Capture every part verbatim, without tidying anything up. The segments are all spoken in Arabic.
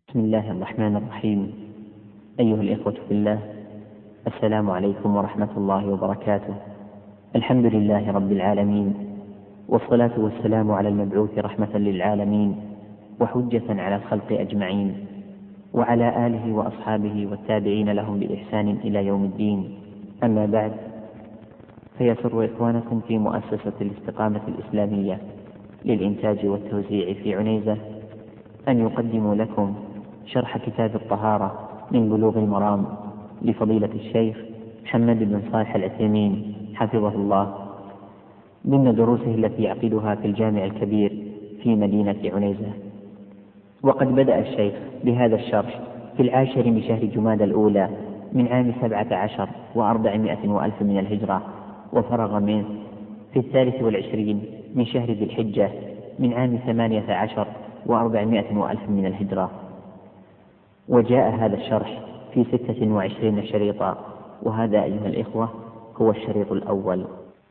بسم الله الرحمن الرحيم. أيها الإخوة في الله، السلام عليكم ورحمة الله وبركاته. الحمد لله رب العالمين، والصلاة والسلام على المبعوث رحمة للعالمين وحجة على الخلق أجمعين، وعلى آله وأصحابه والتابعين لهم بإحسان إلى يوم الدين. أما بعد، فيسر إخوانكم في مؤسسة الاستقامة الإسلامية للإنتاج والتوزيع في عنيزة أن يقدموا لكم شرح كتاب الطهارة من بلوغ المرام لفضيلة الشيخ محمد بن صالح العثيمين حفظه الله، ضمن دروسه التي يعقدها في الجامع الكبير في مدينة عنيزة. وقد بدأ الشيخ بهذا الشرح في العاشر من شهر جمادى الأولى من عام سبعة عشر وأربعمائة وألف من الهجرة، وفرغ منه في الثالث والعشرين من شهر ذي الحجة من عام ثمانية عشر وأربعمائة وألف من الهجرة. وجاء هذا الشرح في ستة وعشرين شريطا، وهذا أيها الإخوة هو الشريط الأول.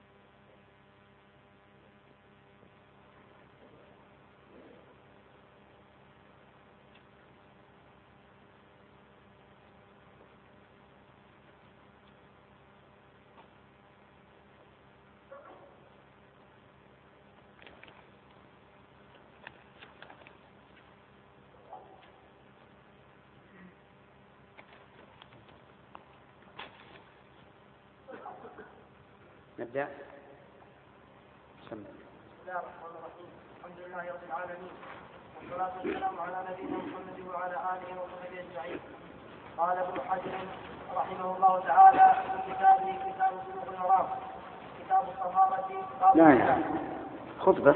نبدأ. بسم الله الرحمن الرحيم. الحمد لله رب العالمين، والصلاة والسلام على نبينا محمد وعلى آله وصحبه أجمعين. قال ابن حجر رحمه الله تعالى في كتابه كتاب بلوغ المرام كتاب الطهارة. لا يعني خطبة.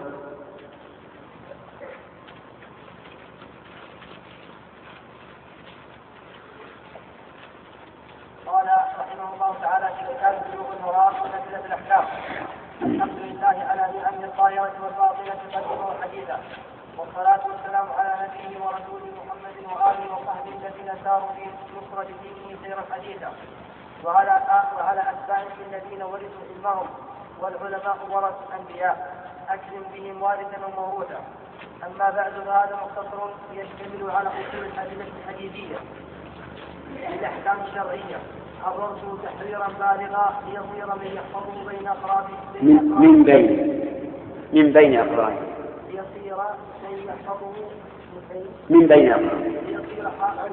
قال رحمه الله تعالى في كتاب بلوغ المرام ونزلة الأحكام: الحمد لله على نعم الظاهرة والباطنة قديما وحديثا، والصلاة والسلام على نبيه ورسوله محمد وآله وصحبه الذين ساروا في نصرة دينه سيرا حديثا، وعلى وعلى أتباعهم الذين ورثوا علمهم، والعلماء ورثوا الأنبياء أكرم بهم وارثا وموروثا. أما بعد، فهذا مختصر يشتمل على أصول الأدلة الحديثية الأحكام الشرعية، حررته تحريرا بالغا ليصير من يحفظه بين أقرابه من بين من بين أقرابه ليصير من يحفظه من بين أقرابه ليصير حافظا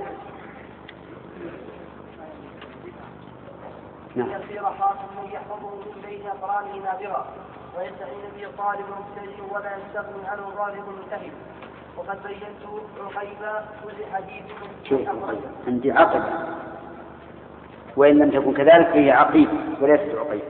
ليصير حافظا يحفظه من بين أقرانه نابغا، ويستعين به طالب مبتدئ ولا يستغني عنه ظالم منتهب. وقد بينت عقيب كل حديث. شوف عندي عقب، وإن لم تكن كذلك فهي عقيب وليست عقيب.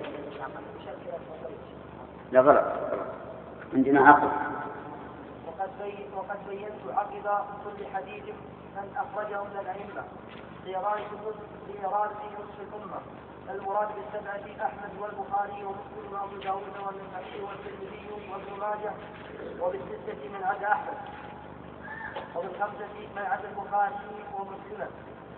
لا غلط، عندنا عقب. وقد وقد بينت عقب كل حديث من أخرجه من الأئمة لإرادة نصف الأمة. المراد بالسبعة أحمد والبخاري ومسلم وأبو داود والنسائي والترمذي وابن ماجه، وبالستة من عدا أحمد، وبالخمسة من عدا البخاري ومسلم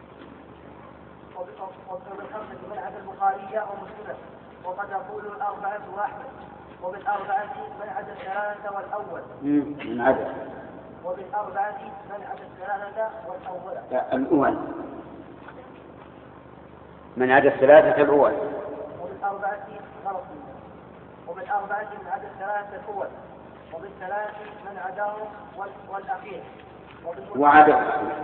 وبالخمسة من عدا البخاري ومسلم وقد أقول الأربعة وأحمد، وبالأربعة من عدا الثلاثة والأول من عدا وبالأربعة من عدا الثلاثة والأول لا الأول من عدا الثلاثة الأول وبالأربعة غلط وبالأربعة من عدا الثلاثة الأول وبالثلاث من عداهم والأخير وعدا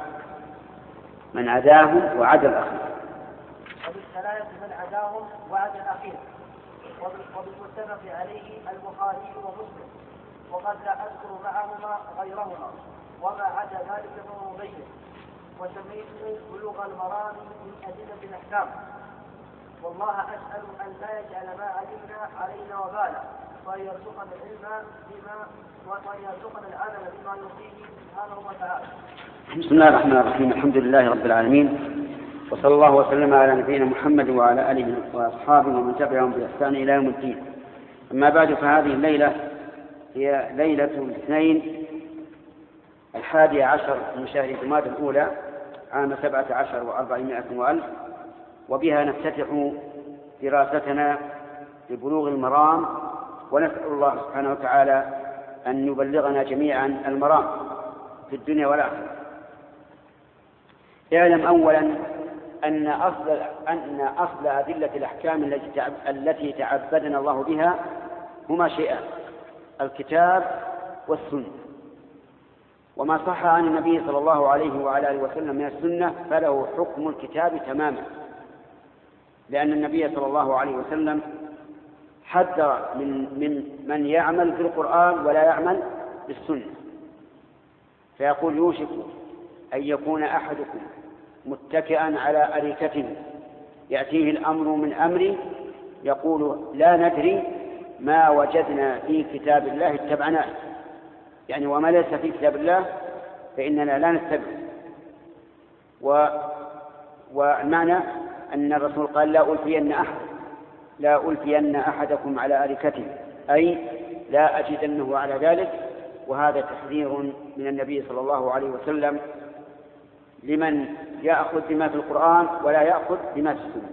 من عداهم وعدا الأخير وبالثلاث من عداهم وعدا الأخير وبالمتفق عليه البخاري ومسلم، وقد لا أذكر معهما غيرهما، وما عدا ذلك فهو مبين. وسميته بلوغ المرام من أدلة الأحكام. والله أسأل أن لا يجعل ما علمنا علينا وبالا، وأن يرزقنا العلم بما وأن يرزقنا العمل بما يرضيه سبحانه وتعالى. بسم الله الرحمن الرحيم. الحمد لله رب العالمين، وصلى الله وسلم على نبينا محمد وعلى آله وأصحابه ومن تبعهم بإحسان إلى يوم الدين. أما بعد، فهذه الليلة هي ليلة الاثنين الحادي عشر من شهر جمادى الأولى عام سبعة عشر وأربعمائة وألف، وبها نفتتح دراستنا لبلوغ المرام، ونسأل الله سبحانه وتعالى أن يبلغنا جميعا المرام في الدنيا والآخرة. اعلم أولا أن أصل, أن أصل أدلة الأحكام التي تعبدنا الله بها هما شيئان: الكتاب والسنة. وما صح عن النبي صلى الله عليه وعلى آله وسلم من السنة فله حكم الكتاب تماما، لأن النبي صلى الله عليه وسلم حذر من, من من يعمل بالقرآن ولا يعمل بالسنة، فيقول: يوشك أن يكون أحدكم متكئا على أريكته يأتيه الأمر من أمري يقول: لا ندري ما وجدنا في كتاب الله اتبعناه، يعني وما ليس في كتاب الله فإننا لا نتبع. و... والمعنى أن الرسول قال: لا ألفين أحد لا ألفين أحدكم على أريكته، أي لا أجدنه على ذلك. وهذا تحذير من النبي صلى الله عليه وسلم لمن يأخذ بما في القرآن ولا يأخذ بما في السنة.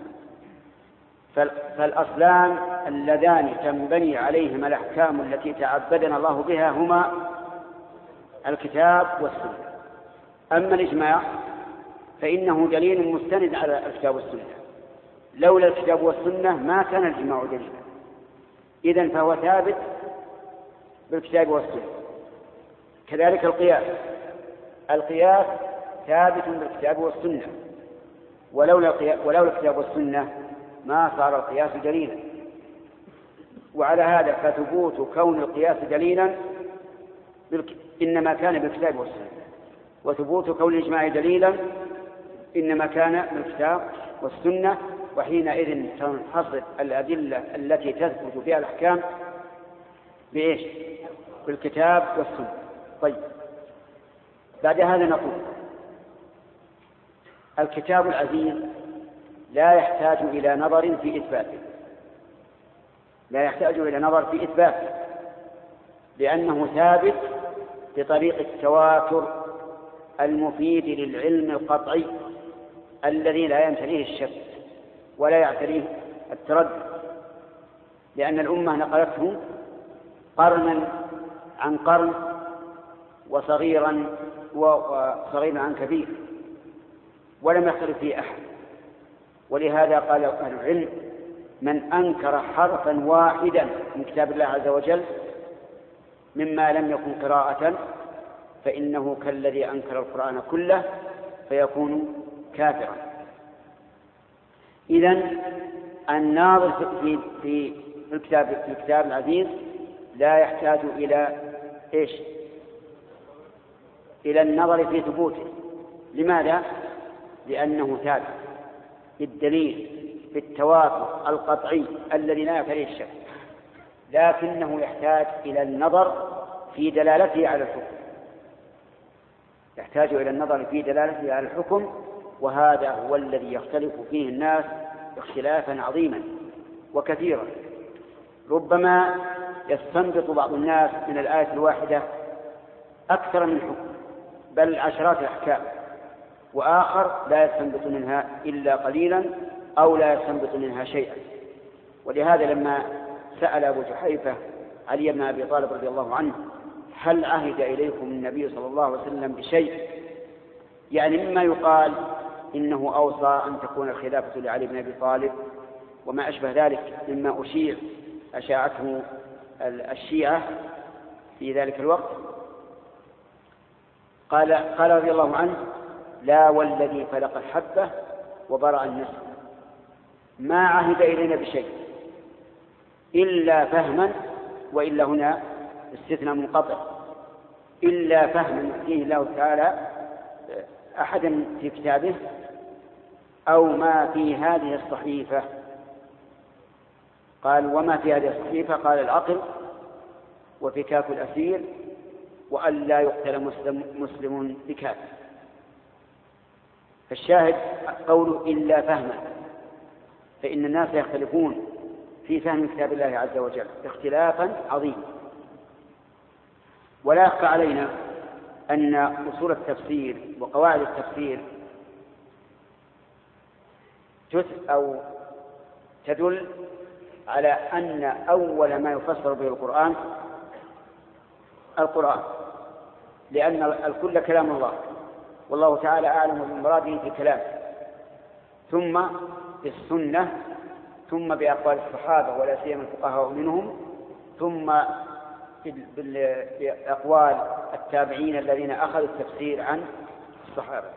فالأصلان اللذان تنبني عليهما الأحكام التي تعبدنا الله بها هما الكتاب والسنة. أما الإجماع فإنه دليل مستند على الكتاب والسنة، لولا الكتاب والسنة ما كان الإجماع دليلا، إذن فهو ثابت بالكتاب والسنة. كذلك القياس القياس ثابت بالكتاب والسنة، ولولا ولولا الكتاب والسنة ما صار القياس دليلا. وعلى هذا فثبوت كون القياس دليلا إنما كان بالكتاب والسنة، وثبوت كون الإجماع دليلا إنما كان بالكتاب والسنة. وحينئذ تنحصر الأدلة التي تثبت فيها الأحكام بإيش؟ بالكتاب والسنة. طيب، بعد هذا نقول: الكتاب العزيز لا يحتاج إلى نظر في إثباته لا يحتاج إلى نظر في إثباته لأنه ثابت بطريق التواتر المفيد للعلم القطعي الذي لا ينتهيه الشك ولا يعتريه التردد، لأن الأمة نقلته قرنا عن قرن وصغيرا وصغيرا عن كبير ولم يختلف فيه أحد. ولهذا قال أهل العلم: من أنكر حرفا واحدا من كتاب الله عز وجل مما لم يكن قراءة فإنه كالذي أنكر القرآن كله فيكون كافرا. إذن الناظر في في الكتاب في الكتاب العزيز لا يحتاج إلى إيش؟ إلى النظر في ثبوته. لماذا؟ لأنه ثابت بالدليل بالتواتر القطعي الذي لا يعتريه الشك، لكنه يحتاج إلى النظر في دلالته على الحكم يحتاج إلى النظر في دلالته على الحكم وهذا هو الذي يختلف فيه الناس اختلافا عظيما وكثيرا. ربما يستنبط بعض الناس من الآية الواحدة أكثر من حكم بل عشرات الأحكام، وآخر لا يستنبط منها إلا قليلا أو لا يستنبط منها شيئا. ولهذا لما سأل أبو جحيفة علي بن أبي طالب رضي الله عنه: هل عهد إليكم النبي صلى الله عليه وسلم بشيء؟ يعني مما يقال إنه أوصى أن تكون الخلافة لعلي بن أبي طالب وما أشبه ذلك مما أشيع أشاعته الشيعة في ذلك الوقت. قال قال رضي الله عنه: لا والذي فلق الحبة وبرأ النسل ما عهد إلينا بشيء إلا فهما، وإلا هنا استثناء منقطع، إلا فهما يؤتيه الله تعالى أحدا في كتابه أو ما في هذه الصحيفة. قال: وما في هذه الصحيفة؟ قال: العقل وفكاك الأسير وأن لا يقتل مسلم, مسلم بكافر. فالشاهد قوله إلا فهما، فإن الناس يختلفون في فهم كتاب الله عز وجل اختلافا عظيما. ولا يخفى علينا أن أصول التفسير وقواعد التفسير أو تدل على أن أول ما يفسر به القرآن القرآن، لأن الكل كلام الله والله تعالى أعلم بمراده في الكلام، ثم بالسنة، ثم بأقوال الصحابة ولا سيما الفقهاء منهم، ثم بأقوال التابعين الذين أخذوا التفسير عن الصحابة.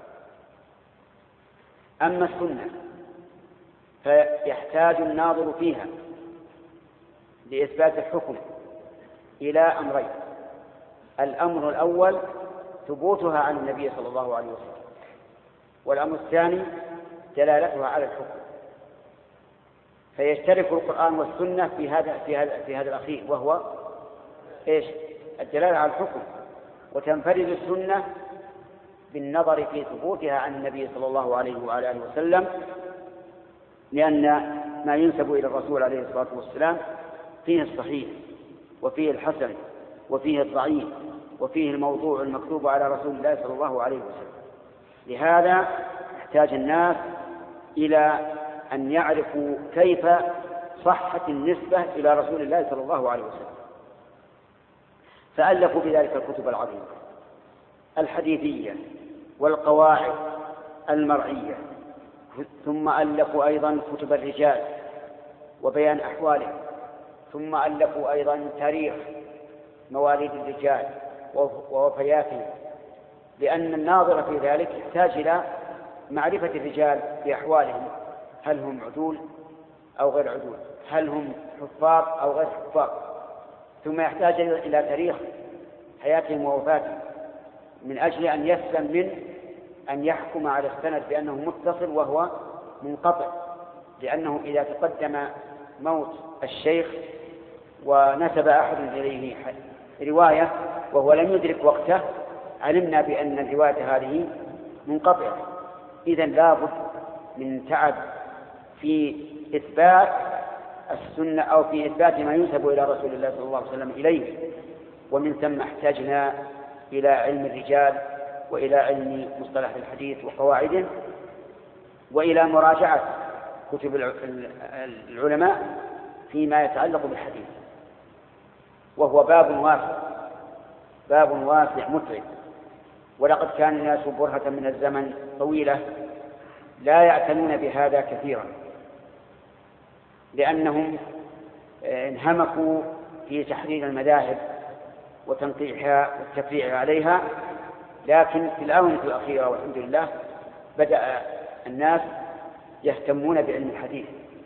أما السنة فيحتاج الناظر فيها لإثبات الحكم إلى أمرين: الأمر الأول ثبوتها عن النبي صلى الله عليه وسلم، والأمر الثاني دلالتها على الحكم. فيشترك القرآن والسنة في هذا في هذا في هذا الأخير، وهو إيش؟ الدلالة على الحكم. وتنفرد السنة بالنظر في ثبوتها عن النبي صلى الله عليه وعلى آله وسلم، لأن ما ينسب إلى الرسول عليه الصلاة والسلام فيه الصحيح وفيه الحسن وفيه الضعيف وفيه الموضوع المكتوب على رسول الله صلى الله عليه وسلم. لهذا احتاج الناس إلى أن يعرفوا كيف صحة النسبة إلى رسول الله صلى الله عليه وسلم، فألفوا بذلك الكتب العظيمة الحديثية والقواعد المرعية، ثم ألفوا أيضا كتب الرجال وبيان أحوالهم، ثم ألفوا أيضا تاريخ مواليد الرجال ووفياتهم، لأن الناظر في ذلك يحتاج إلى معرفة الرجال بأحوالهم، هل هم عدول أو غير عدول، هل هم حفاظ أو غير حفاظ، ثم يحتاج إلى تاريخ حياتهم ووفاتهم من أجل أن يسلم من أن يحكم على السند بأنه متصل وهو منقطع، لأنه إذا تقدم موت الشيخ ونسب أحد إليه رواية وهو لم يدرك وقته علمنا بأن الرواية هذه منقطعة. إذن لابد من تعب في إثبات السنة أو في إثبات ما ينسب إلى رسول الله صلى الله عليه وسلم إليه، ومن ثم احتاجنا إلى علم الرجال وإلى علم مصطلح الحديث وقواعده وإلى مراجعة كتب العلماء فيما يتعلق بالحديث، وهو باب واسع باب واسع متعب. ولقد كان الناس برهة من الزمن طويلة لا يعتنون بهذا كثيرا، لأنهم انهمكوا في تحرير المذاهب وتنقيحها والتفريع عليها، لكن في الآونة الأخيرة والحمد لله بدأ الناس يهتمون بعلم الحديث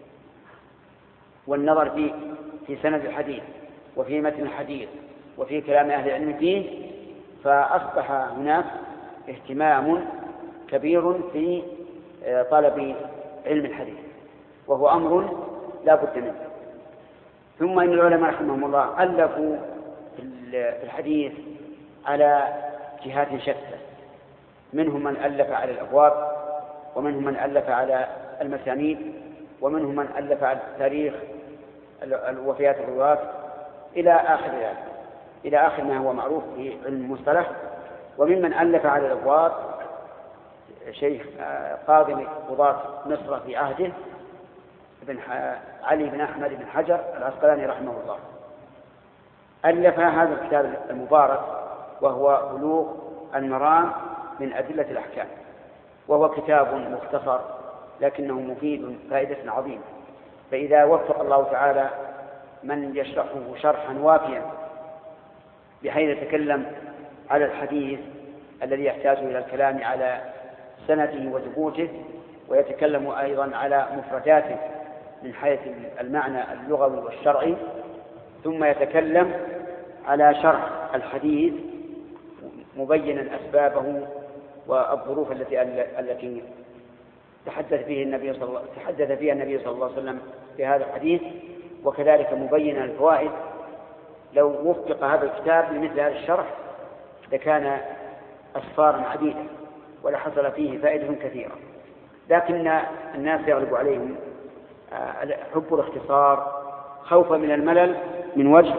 والنظر في في سند الحديث وفي متن الحديث وفي كلام أهل العلم فيه، فأصبح هناك اهتمام كبير في طلب علم الحديث، وهو أمر لا بد منه. ثم إن العلماء رحمهم الله ألفوا في الحديث على جهات شتى، منهم من ألف على الأبواب، ومنهم من ألف على المسانيد، ومنهم من ألف على تاريخ الوفيات الرواة إلى آخر ذلك، إلى آخر ما هو معروف في علم المصطلح. وممن ألف على الأبواب شيخ قاضي قضاة مصر في عهده ابن علي بن أحمد بن حجر العسقلاني رحمه الله، ألف هذا الكتاب المبارك وهو بلوغ المرام من أدلة الأحكام، وهو كتاب مختصر لكنه مفيد فائدة عظيمة. فإذا وفق الله تعالى من يشرحه شرحا وافيا بحيث يتكلم على الحديث الذي يحتاج إلى الكلام على سنده وثبوته، ويتكلم أيضا على مفرداته من حيث المعنى اللغوي والشرعي، ثم يتكلم على شرح الحديث مبينا أسبابه والظروف التي التي تحدث فيه النبي صلى الله تحدث فيها النبي صلى الله عليه وسلم في هذا الحديث، وكذلك مبينا الفوائد. لو وفق هذا الكتاب لمثل هذا الشرح لكان أسفارا عديدة ولحصل فيه فائدة كثيرة، لكن الناس يغلب عليهم حب الاختصار خوفا من الملل من وجه،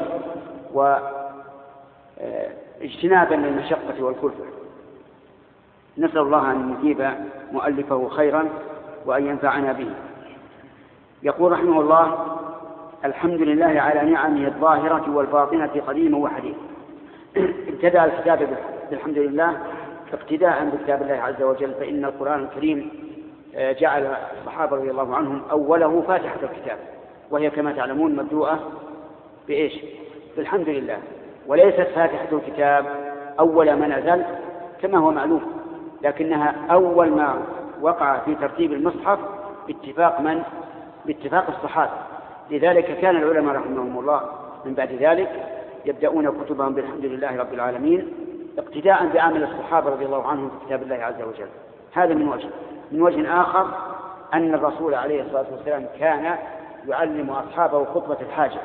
واجتنابا للمشقة والكلفة. نسأل الله أن يجيب مؤلفه خيرا وأن ينفعنا به. يقول رحمه الله: الحمد لله على نعمه الظاهرة والباطنة قديما وحديث. ابتدأ الكتاب بالحمد لله اقتداء بكتاب الله عز وجل، فإن القرآن الكريم جعل الصحابة رضي الله عنهم أوله فاتحة الكتاب، وهي كما تعلمون مبدوءة بإيش؟ بالحمد لله، وليست فاتحة الكتاب أول ما نزل كما هو معلوم، لكنها أول ما وقع في ترتيب المصحف باتفاق من؟ باتفاق الصحابة. لذلك كان العلماء رحمهم الله من بعد ذلك يبدأون كتبهم بالحمد لله رب العالمين اقتداء بعمل الصحابة رضي الله عنهم في كتاب الله عز وجل. هذا من وجه. من وجه آخر أن الرسول عليه الصلاة والسلام كان يعلم أصحابه خطبة الحاجة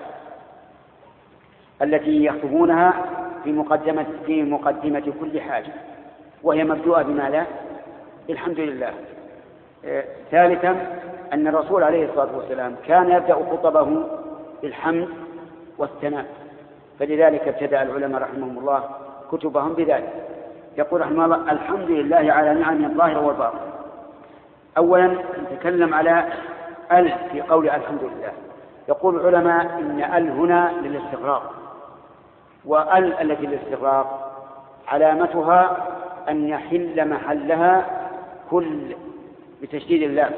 التي يخطبونها في مقدمة في مقدمة كل حاجة، وهي مبدوءة بماذا؟ بالحمد لله. آه، ثالثا أن الرسول عليه الصلاة والسلام كان يبدأ خطبه بالحمد والثناء، فلذلك ابتدأ العلماء رحمهم الله كتبهم بذلك. يقول رحمه الله: الحمد لله على نعم الظاهر والباطن. أولا نتكلم على ال في قول الحمد لله. يقول العلماء إن ال هنا للاستغراق، وال التي للاستغراق علامتها أن يحل محلها كل بتشديد اللام،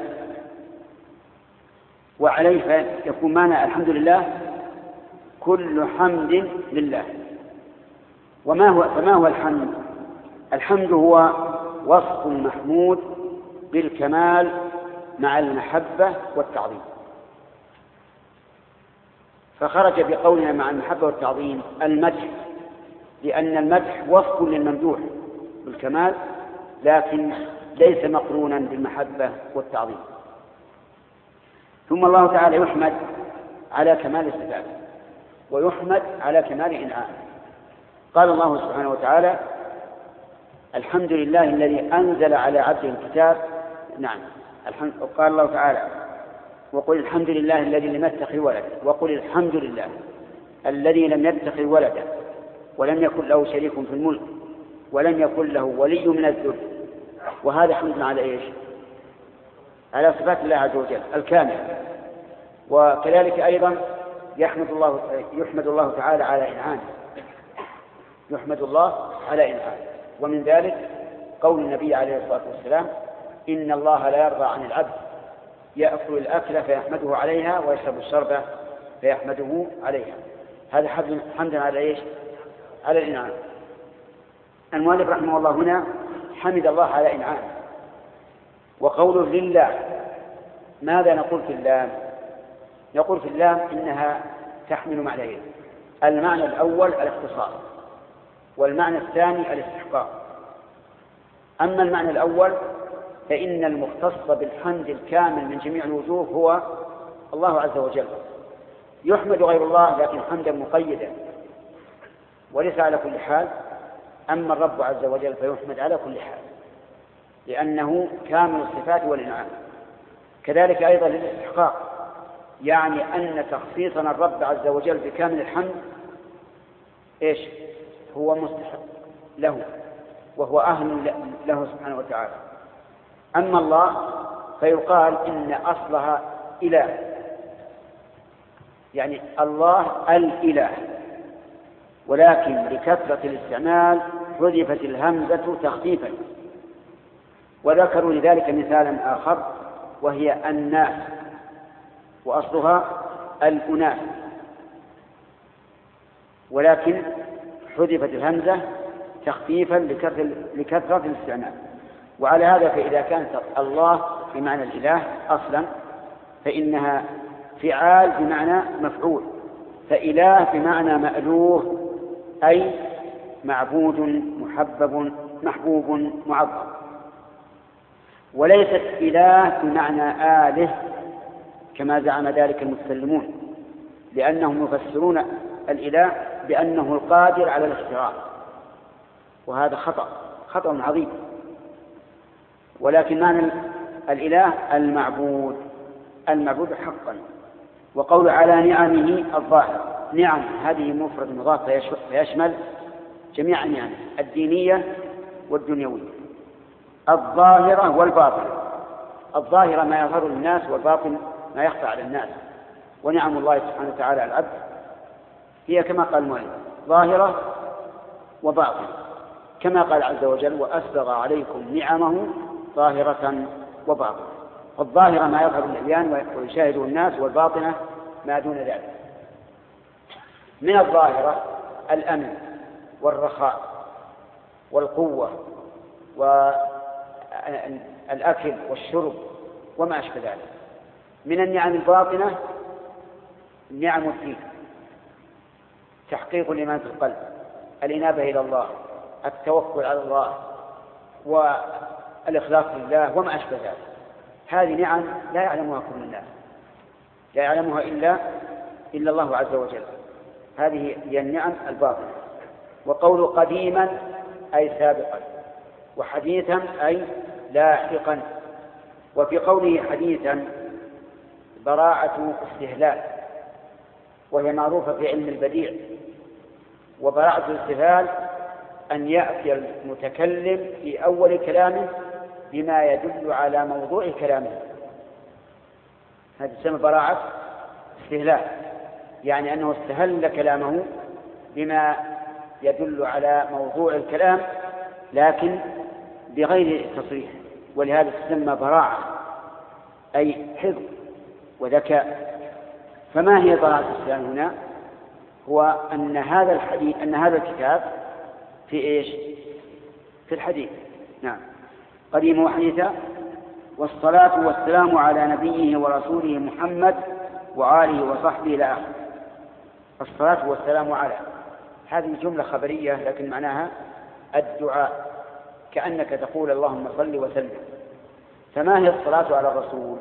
وعليه يكون معنى الحمد لله كل حمد لله. وما هو فما هو الحمد؟ الحمد هو وصف محمود بالكمال مع المحبة والتعظيم، فخرج بقولنا مع المحبة والتعظيم المدح، لأن المدح وصف للممدوح بالكمال لكن ليس مقرونا بالمحبة والتعظيم. ثم الله تعالى يحمد على كمال الصفات ويحمد على كمال إنعامه. قال الله سبحانه وتعالى: الحمد لله الذي أنزل على عبده الكتاب. نعم، قال الله تعالى: وقل الحمد لله الذي لم يتخذ ولدا، وقل الحمد لله الذي لم يتخذ ولدا ولم يكن له شريك في الملك ولم يكن له ولي من الذل. وهذا حمد على ايش؟ على صفات الله عز وجل الكاملة. وكذلك أيضا يحمد الله يحمد الله تعالى على إنعامه، يحمد الله على إنعامه. ومن ذلك قول النبي عليه الصلاة والسلام: إن الله لا يرضى عن العبد يأكل الأكل فيحمده عليها ويشرب الشرب فيحمده عليها. هذا حمد على إيش؟ على الإنعام. المؤلف رحمه الله هنا حمد الله على إنعامه. وقوله لله، ماذا نقول في اللام؟ نقول في اللام إنها تحمل معنيين: المعنى الأول الاختصاص، والمعنى الثاني الاستحقاق. أما المعنى الأول فإن المختص بالحمد الكامل من جميع الوجوه هو الله عز وجل، يحمد غير الله لكن حمدا مقيدا وليس على كل حال. أما الرب عز وجل فيحمد على كل حال لأنه كامل الصفات والإنعام. كذلك أيضا للاستحقاق، يعني أن تخصيصنا الرب عز وجل بكامل الحمد إيش؟ هو مستحق له وهو أهل له سبحانه وتعالى. أما الله فيقال إن أصلها إله، يعني الله الإله، ولكن لكثرة الاستعمال حذفت الهمزة تخفيفا. وذكروا لذلك مثالا آخر وهي الناس، وأصلها الأناس، ولكن حذفت الهمزة تخفيفا لكثرة الاستعمال. وعلى هذا فإذا كانت الله بمعنى الإله أصلا فإنها فعال بمعنى مفعول، فإله بمعنى مألوه أي معبود محبب محبوب معظم، وليست إله بمعنى آله كما زعم ذلك المتكلمون، لأنهم يفسرون الإله بأنه القادر على الاختراع، وهذا خطأ خطأ عظيم. ولكن معنى الإله المعبود المعبود حقا. وقول على نعمه الظاهر، نعم هذه مفرد مضاف فيشمل جميع النعم الدينية والدنيوية، الظاهرة والباطنة. الظاهرة ما يظهر للناس، والباطن ما يخفى على الناس. ونعم الله سبحانه وتعالى على العبد هي كما قال المؤلف ظاهرة وباطنة. كما قال عز وجل وأسبغ عليكم نعمه ظاهرة وباطنة. الظاهرة ما يظهر للعيان ويشاهده الناس، والباطنة ما دون ذلك. من الظاهرة الأمن والرخاء والقوة والأكل والشرب وما أشبه ذلك. من النعم الباطنة نعم الدين، تحقيق الإيمان في القلب، الإنابة إلى الله، التوكل على الله، والإخلاص لله وما أشبه ذلك. هذه نعم لا يعلمها كل الناس، لا يعلمها إلا إلا الله عز وجل. هذه هي النعم الباطنة. وقول قديما أي سابقا، وحديثا أي لاحقا. وفي قوله حديثا براعة استهلال، وهي معروفة في علم البديع. وبراعة الاستهلال أن يأتي المتكلم في أول كلامه بما يدل على موضوع كلامه، هذا يسمى براعة استهلال، يعني أنه استهل كلامه بما يدل على موضوع الكلام لكن بغير تصريح، ولهذا تسمى براعة أي حفظ وذكاء. فما هي براعة الاستهلال هنا؟ هو أن هذا الحديث أن هذا الكتاب في إيش؟ في الحديث. نعم. قديم وحديثا. والصلاة والسلام على نبيه ورسوله محمد وآله وصحبه إلى آخره. الصلاة والسلام على، هذه جملة خبرية لكن معناها الدعاء، كأنك تقول اللهم صل وسلم. فما هي الصلاة على الرسول؟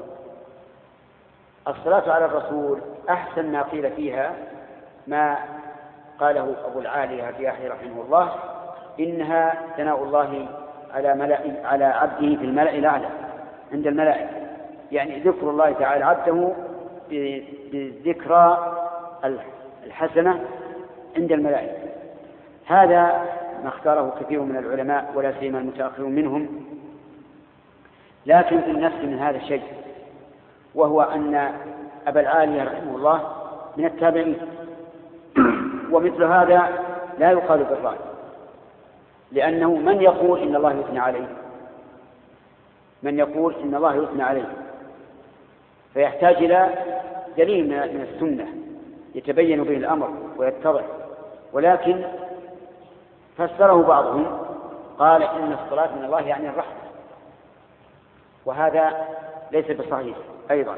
الصلاة على الرسول أحسن ما قيل فيها ما قاله أبو العالية الرياحي رحمه الله: إنها ثناء الله على, ملأ على عبده في الملأ الأعلى عند الملائكة، يعني ذكر الله تعالى عبده بالذكرى الحسنة عند الملائكة. هذا ما اختاره كثير من العلماء ولا سيما المتأخرون منهم. لكن في النفس من هذا الشيء، وهو أن أبا العالية رحمه الله من التابعين، ومثل هذا لا يقال بالرأي، لأنه من يقول إن الله يثنى عليه؟ من يقول إن الله يثنى عليه؟ فيحتاج إلى دليل من السنة يتبين به الأمر ويتضح. ولكن فسره بعضهم قال إن الصلاة من الله يعني الرحمة، وهذا ليس بصحيح أيضا،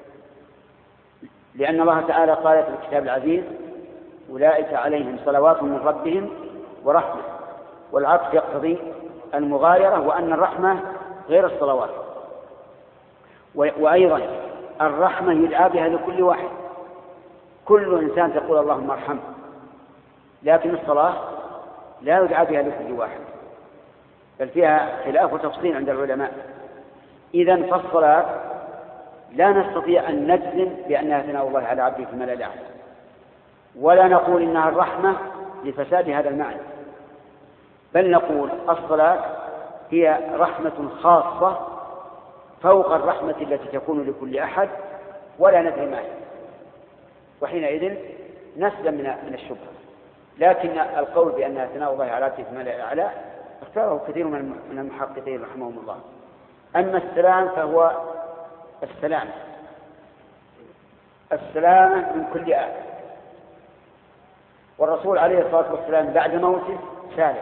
لأن الله تعالى قال في الكتاب العزيز: أولئك عليهم صلوات من ربهم ورحمة. والعطف يقتضي المغايرة، وأن الرحمة غير الصلوات. وأيضا الرحمة يدعى بها لكل واحد، كل إنسان تقول اللهم ارحمه، لكن الصلاة لا يدعى بها لكل واحد، بل فيها خلاف وتفصيل عند العلماء. إذن فالصلاة لا نستطيع أن نجزم بأنها ثناء الله على عبده في الملأ الأعلى، ولا نقول إنها الرحمة لفساد هذا المعنى، بل نقول الصلاة هي رحمة خاصة فوق الرحمة التي تكون لكل أحد، ولا ندري ما هي، وحينئذ نسلم من الشبهة. لكن القول بأنها ثناء الله على عبده في الملأ الأعلى اختاره كثير من المحققين رحمهم الله. أما السلام فهو السلام السلام من كل آفة، والرسول عليه الصلاة والسلام بعد موته سالم.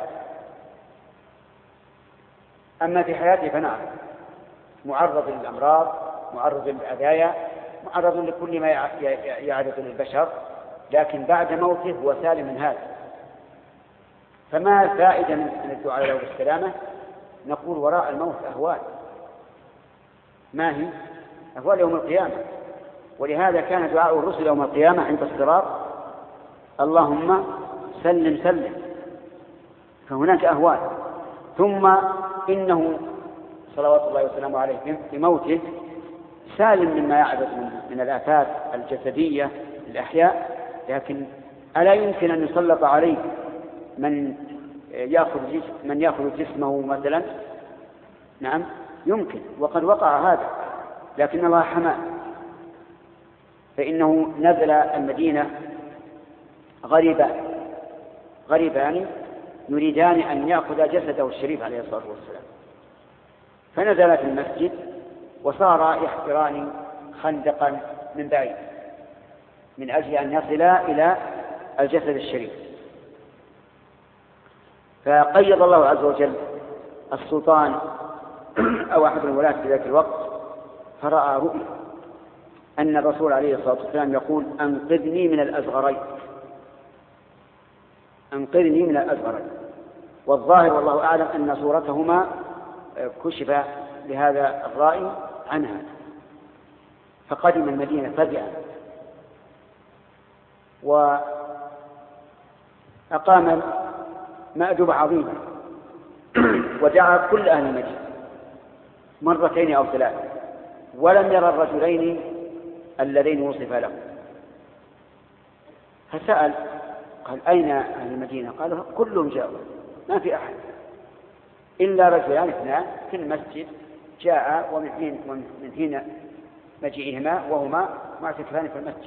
أما في حياته فنعم، معرض للأمراض، معرض للأذايا، معرض لكل ما يعرض للبشر، لكن بعد موته هو سالم من هذا. فما الفائدة من الدعاء له بالسلامة؟ نقول وراء الموت أهوال. ما هي؟ أهوال يوم القيامة. ولهذا كان دعاء الرسل يوم القيامة عند الصراط: اللهم سلم سلم. فهناك أهوال. ثم إنه صلوات الله وسلامه عليه في موته سالم مما يعرض من الآفات الجسدية للأحياء، لكن ألا يمكن أن يسلط عليه من يأخذ من يأخذ جسمه مثلا؟ نعم يمكن، وقد وقع هذا، لكن الله حماه. فإنه نزل المدينة غريبان غريبان يريدان أن يأخذ جسده الشريف عليه الصلاة والسلام، فنزل في المسجد وصار يحفران خندقا من بعيد من أجل أن يصلا إلى الجسد الشريف. فقيض الله عز وجل السلطان أو أحد الولاة في ذاك الوقت، فرأى رؤيا أن الرسول عليه الصلاة والسلام يقول: أنقذني من الأزغرين، أنقذني من الأزغرين. والظاهر والله أعلم أن صورتهما كشف لهذا الرائي عنها، فقدم المدينة فزعا وأقام مأدبة عظيمة ودعا كل أهل المدينة مرتين أو ثلاثة، ولم يرى الرجلين اللذين وصف له. فسأل قال: أين أهل المدينة؟ قالوا: كلهم جاءوا، ما في أحد إلا رجلان اثنان في المسجد جاء ومن حين, ومن حين مجيئهما وهما معتكفان في المسجد،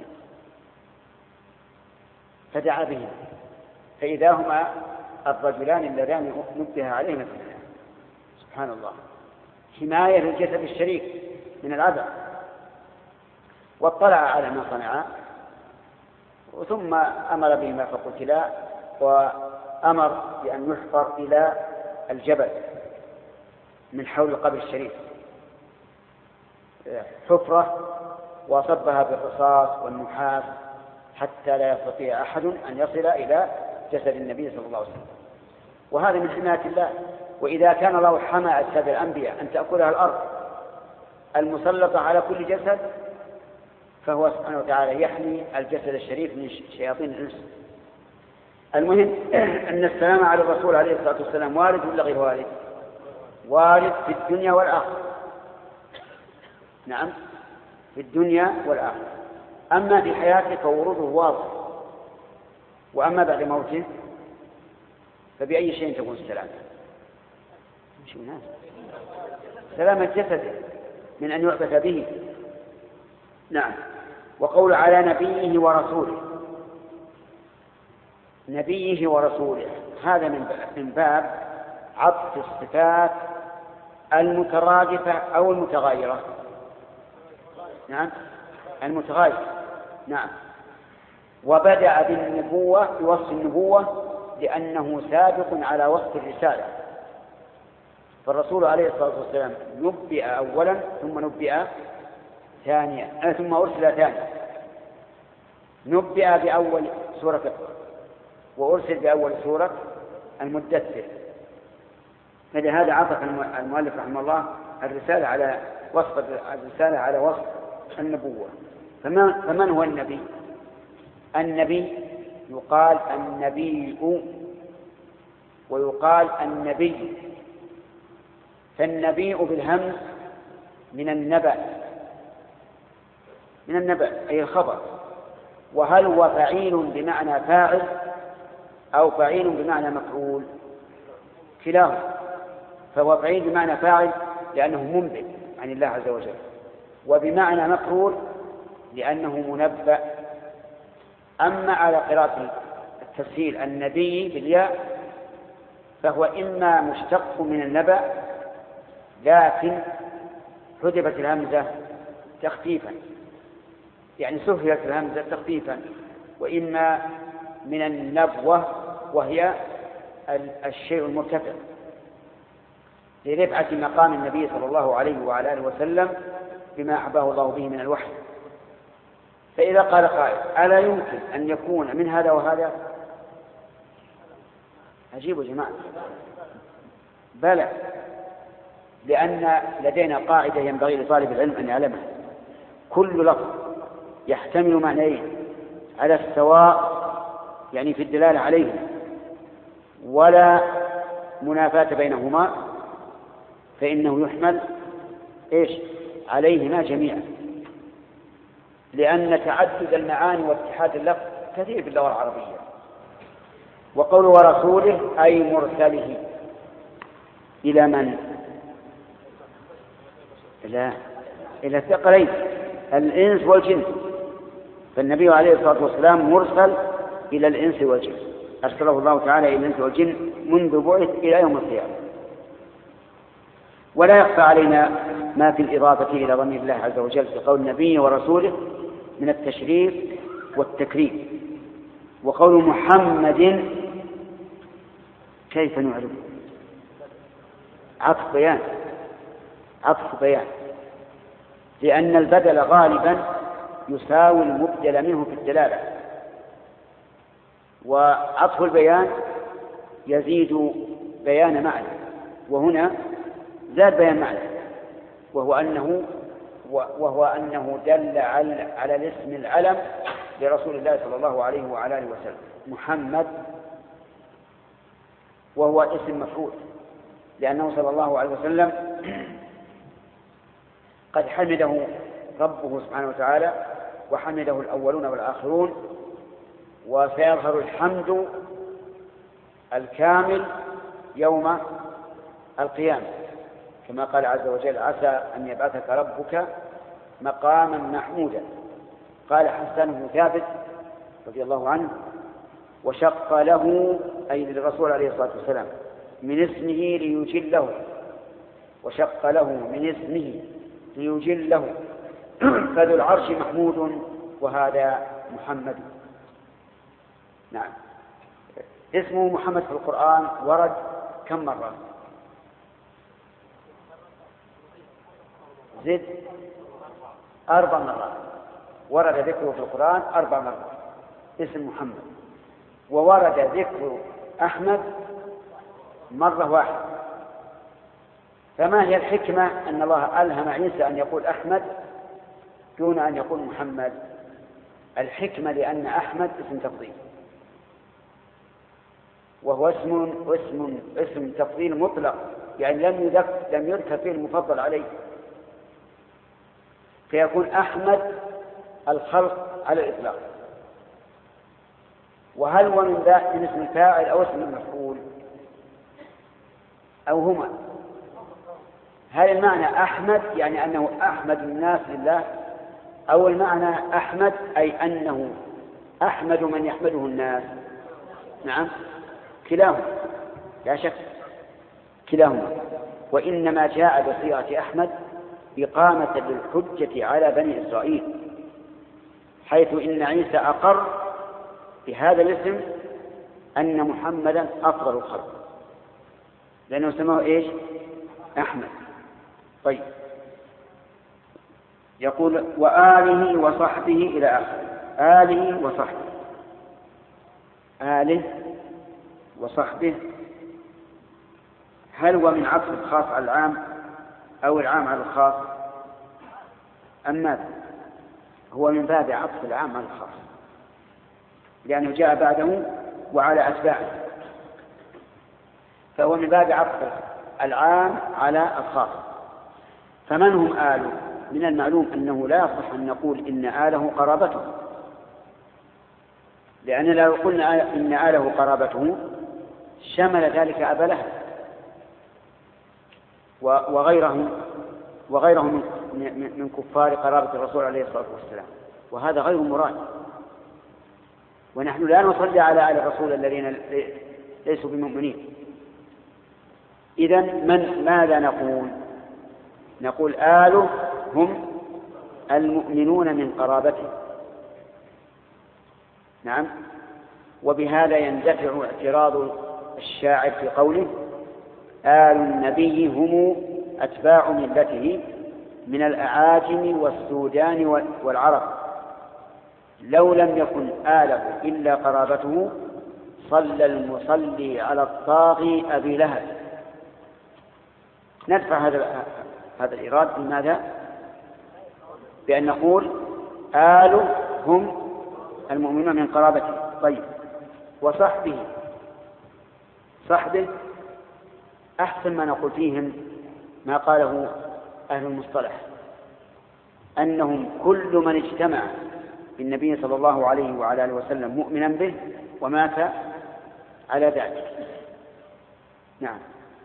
فدعا بهما فإذا هما الرجلان اللذان نبه عليهما في الحياة. سبحان الله، حماية للجسد الشريف من العذاب. واطلع على ما صنعا ثم أمر بهما فقتلا، وأمر بأن يحفر إلى الجبل من حول القبر الشريف حفرة وصبها بالرصاص والنحاس حتى لا يستطيع أحد أن يصل إلى جسد النبي صلى الله عليه وسلم. وهذا من حماية الله. وإذا كان الله حمى أجساد الأنبياء أن تأكلها الأرض المسلطة على كل جسد، فهو سبحانه وتعالى يحمي الجسد الشريف من شياطين الإنس. المهم أن السلام على الرسول عليه الصلاة والسلام وارد ولا غير وارد؟ وارد في الدنيا والآخرة. نعم، في الدنيا والآخرة. أما في حياته فوروده واضح، وأما بعد موته فبأي شيء تكون السلامة؟ سلامة جسده من أن يعبث به. نعم. وقول على نبيه ورسوله، نبيه ورسوله هذا من باب عطف الصفات المترادفة أو المتغايرة. نعم، المتغايرة. نعم. وبدأ بالنبوة بوصف النبوة لأنه سابق على وصف الرسالة، فالرسول عليه الصلاة والسلام نبئ أولا ثم نبئ ثانيا ثم أرسل ثانيا. نبئ بأول سورة اقرأ وأرسل بأول سورة المدثر. فلهذا عطف المؤلف رحمه الله الرسالة على وصف الرسالة على وصف النبوة. فمن هو النبي؟ النبي يقال النبي ويقال النبي. فالنبي بالهمز من النبأ، من النبأ أي الخبر. وهل هو فعيل بمعنى فاعل أو فعيل بمعنى مفعول؟ كلاهما. فهو فعيل بمعنى فاعل لأنه منبئ عن الله عز وجل، وبمعنى مفعول لأنه منبأ. أما على قراءة التسهيل النبي بالياء فهو إما مشتق من النبأ لكن حذفت الهمزة تخفيفا، يعني سهلت الهمزة تخفيفا، وإما من النبوة وهي الشيء المرتفع لرفعة مقام النبي صلى الله عليه وعلى آله وسلم بما أحباه الله به من الوحي. فإذا قال قائل ألا يمكن أن يكون من هذا وهذا؟ أجيبوا جماعة، بلى، لأن لدينا قاعدة ينبغي لطالب العلم أن يعلمها: كل لفظ يحتمل معنيين على السواء، يعني في الدلالة عليه، ولا منافاة بينهما، فإنه يحمل إيش عليهما جميعا، لأن تعدد المعاني واتحاد اللفظ كثير في اللغة العربية. وقول ورسوله أي مرسله إلى من؟ لا، إلى الثقلين الإنس والجن. فالنبي عليه الصلاة والسلام مرسل إلى الإنس والجن، أرسله الله تعالى إلى الإنس والجن منذ بعث إلى يوم القيامة. ولا يخفى علينا ما في الإضافة إلى ضمير الله عز وجل في قول النبي ورسوله من التشريف والتكريم. وقول محمد كيف نعرفه؟ عطف بيان، عطف بيان، لأن البدل غالبا يساوي المبدل منه في الدلالة، وعطف البيان يزيد بيان معنى، وهنا زاد بيان معنى، وهو أنه وهو أنه دل على الاسم العلم لرسول الله صلى الله عليه وعلى آله وسلم محمد، وهو اسم مفعول، لأنه صلى الله عليه وسلم قد حمده ربه سبحانه وتعالى وحمده الأولون والآخرون، وسيظهر الحمد الكامل يوم القيامة، كما قال عز وجل عسى أن يبعثك ربك مقاما محمودا. قال حسنه ثابت رضي الله عنه وشق له أي للرسول عليه الصلاة والسلام من اسمه ليجله، وشق له من اسمه ليجله، فذو العرش محمود وهذا محمد. نعم، اسمه محمد في القرآن ورد كم مرة؟ زد أربع مرات ورد ذكره في القرآن، أربع مرات اسم محمد. وورد ذكر أحمد مرة واحدة. فما هي الحكمة أن الله ألهم عيسى أن يقول أحمد دون أن يقول محمد؟ الحكمة لأن أحمد اسم تفضيل، وهو اسم اسم اسم تفضيل مطلق، يعني لم يذكر لم يذكر فيه المفضل عليه، فيكون أحمد الخلق على الإطلاق. وهل هو من ذا من اسم الفاعل أو اسم المفعول أو هما؟ هل المعنى أحمد يعني أنه أحمد الناس لله، أو المعنى أحمد أي أنه أحمد من يحمده الناس؟ نعم، كلاهما لا شك، كلاهما. وإنما جاء بصيغة أحمد إقامة للحجة على بني إسرائيل، حيث إن عيسى أقر بهذا الاسم أن محمدا أفضل الخلق، لأنه سماه إيش؟ أحمد. طيب، يقول وآله وصحبه إلى آخر. آله وصحبه، آله وصحبه، هل هو من عطف الخاص على العام أو العام على الخاص أم ماذا؟ هو من باب عطف العام على الخاص، لأنه جاء بعده وعلى أتباعه، فهو من باب عطف العام على الخاص. فمن هم آله؟ من المعلوم أنه لا يصح أن نقول إن آله قرابته، لأن لو قلنا إن آله قرابته شمل ذلك أبا لهب وغيرهم وغيرهم من كفار قرابة الرسول عليه الصلاة والسلام، وهذا غير مراد. ونحن لا نصلي على آل الرسول الذين ليسوا بمؤمنين. إذن من ماذا نقول؟ نقول آله هم المؤمنون من قرابته. نعم، وبهذا يندفع اعتراض الشاعر في قوله آل النبي هم أتباع ملته من الأعاجم والسودان والعرب، لو لم يكن آله إلا قرابته صلى المصلي على الطاغي أبي لهب. ندفع هذا هذا الإيراد بماذا؟ بأن نقول آله هم المؤمنون من قرابته. طيب، وصحبه، صحبه أحسن ما نقول فيهم ما قاله أهل المصطلح، أنهم كل من اجتمع بالنبي صلى الله عليه وعلى آله وسلم مؤمنا به ومات على ذلك. نعم،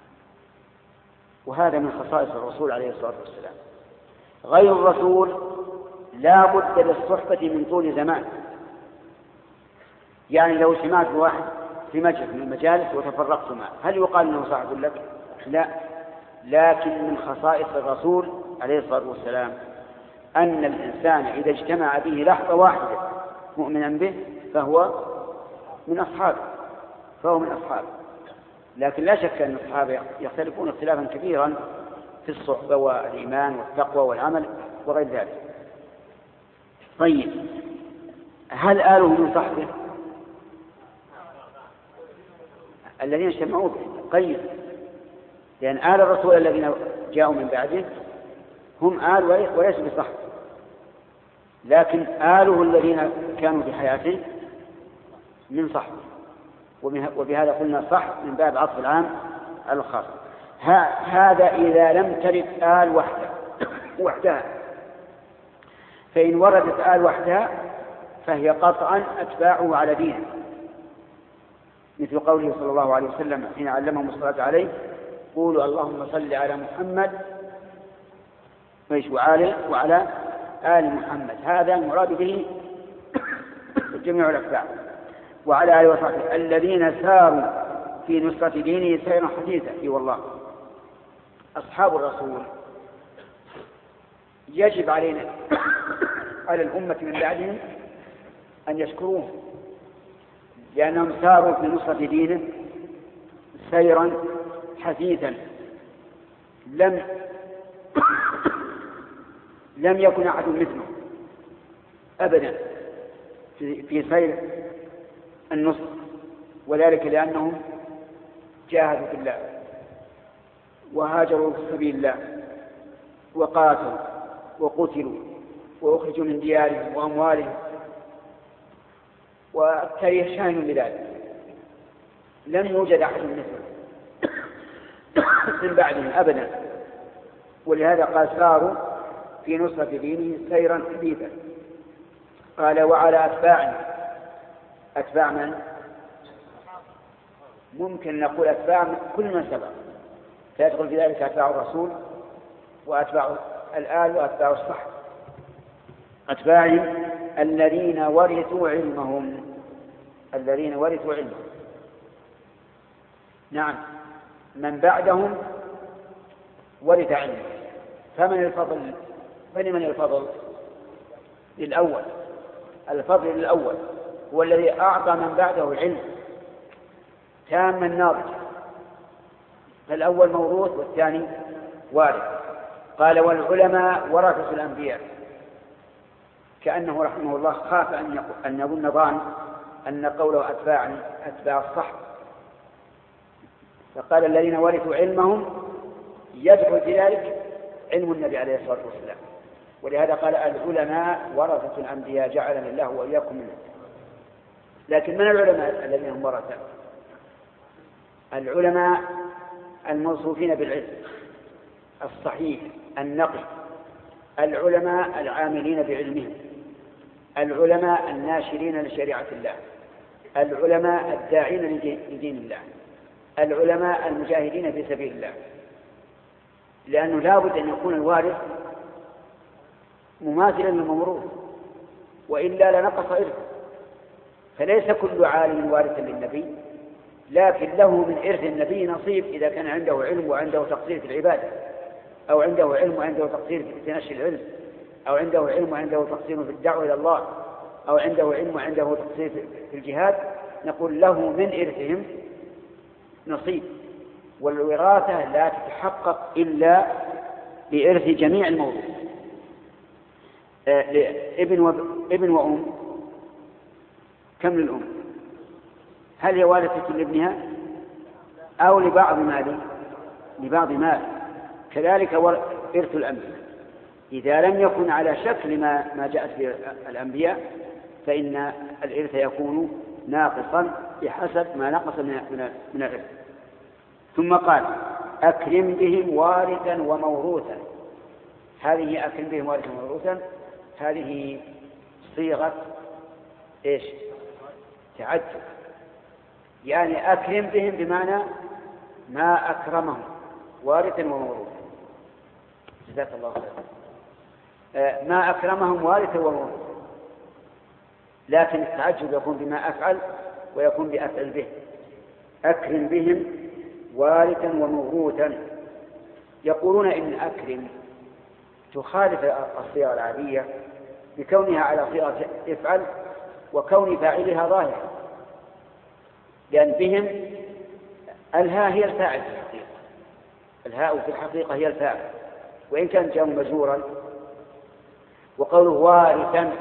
وهذا من خصائص الرسول عليه الصلاة والسلام. غير الرسول لا بد للصحبة من طول زمان، يعني لو سمعت واحد في مجلس من المجالس وتفرقت معه، هل يقال أنه صاحب لك؟ لا، لكن من خصائص الرسول عليه الصلاة والسلام أن الإنسان إذا اجتمع به لحظة واحدة مؤمنا به فهو من أصحابه فهو من أصحابه لكن لا شك أن الصحابة يختلفون اختلافا كبيرا في الصحبة والإيمان والتقوى والعمل وغير ذلك. طيب، هل آله من صحبه الذين اجتمعوا به؟ قيد، لأن آل الرسول الذين جاءوا من بعده هم آل وليسوا بصحبه، لكن آله الذين كانوا في حياته من صحبه، وبهذا قلنا صح من باب عطف العام على الخاص. هذا إذا لم ترد آل وحدها وحدها فإن وردت آل وحدها فهي قطعا أتباعه على دينه، مثل قوله صلى الله عليه وسلم حين علمهم الصلاة عليه: قولوا اللهم صل على محمد وعلى وعلى آل محمد. هذا المراد به جميع الأتباع وعلى آله وصحبه الذين ساروا في نصرة دينه سيرا حديثا. اي والله أصحاب الرسول يجب علينا على الأمة من بعدهم أن يشكروه، لأنهم ساروا في نصرة دينه سيرا حثيثا لم لم يكن أحد مثله أبدا في سير النصر، وذلك لأنهم جاهدوا في الله وهاجروا في سبيل الله وقاتلوا وقتلوا وأخرجوا من ديارهم وأموالهم، والتاريخ شاهد بذلك، لم يوجد أحد مثله من بعدهم أبدا. ولهذا قال ساروا في نصرة دينه سيرا حديثا. قال وعلى أتباعنا. أتباع من؟ ممكن نقول أتباع كل من سبق، فيدخل في ذلك أتباع الرسول وأتباع الآل وأتباع الصحب. أتباعهم الذين ورثوا علمهم الذين ورثوا علمهم نعم، من بعدهم ورث علمه. فمن الفضل؟ فلمن الفضل؟ للأول. الفضل للأول هو الذي أعطى من بعده العلم تاما ناضجا، فالأول موروث والثاني وارث. قال والعلماء ورثة الأنبياء، كأنه رحمه الله خاف أن يظن ظان أن قوله أتباع أتباع الصحب، فقال الذين ورثوا علمهم يدخل في ذلك علم النبي عليه الصلاة والسلام. ولهذا قال العلماء ورثة الأنبياء جعلني الله وإياكم منه. لكن من العلماء الذين هم ورثة؟ العلماء الموصوفين بالعلم الصحيح النقي، العلماء العاملين بعلمهم، العلماء الناشرين لشريعة الله، العلماء الداعين لدين الله، العلماء المجاهدين في سبيل الله. لأنه لا بد أن يكون الوارث مماثلا للموروث، وإلا لنقص إرثه. فليس كل عالم وارثا للنبي، لكن له من إرث النبي نصيب إذا كان عنده علم وعنده تقصير في العبادة، أو عنده علم وعنده تقصير في نشر العلم، أو عنده علم وعنده تقصير في الدعوة إلى الله، أو عنده علم وعنده تقصير في الجهاد، نقول له من إرثهم نصيب. والوراثة لا تتحقق إلا بإرث جميع الموروث. ابن وابن وأم، كم للأم؟ هل هي وارثة لابنها أو لبعض مال؟ لبعض مال. كذلك إرث الأنبياء إذا لم يكن على شكل ما ما جاءت به الأنبياء فإن الإرث يكون ناقصا بحسب ما نقص من من الإرث. ثم قال أكرم بهم وارثا وموروثا. هذه أكرم بهم وارثا وموروثا هذه صيغة إيش؟ تعجب. يعني أكرم بهم بمعنى ما أكرمهم وارثا وموروثا. جزاك الله خيرا. ما أكرمهم وارثا وموروثا، لكن التعجب يكون بما أفعل ويكون بأفعل به. أكرم بهم وارثا وموروثا. يقولون إن أكرم تخالف الصيغة العادية بكونها على صيغة افعل وكون فاعلها ظاهر، لأن بهم الهاء هي الفاعل في الحقيقة، الهاء في الحقيقة هي الفاعل وإن كان جاء مجرورا. وقوله وارثا،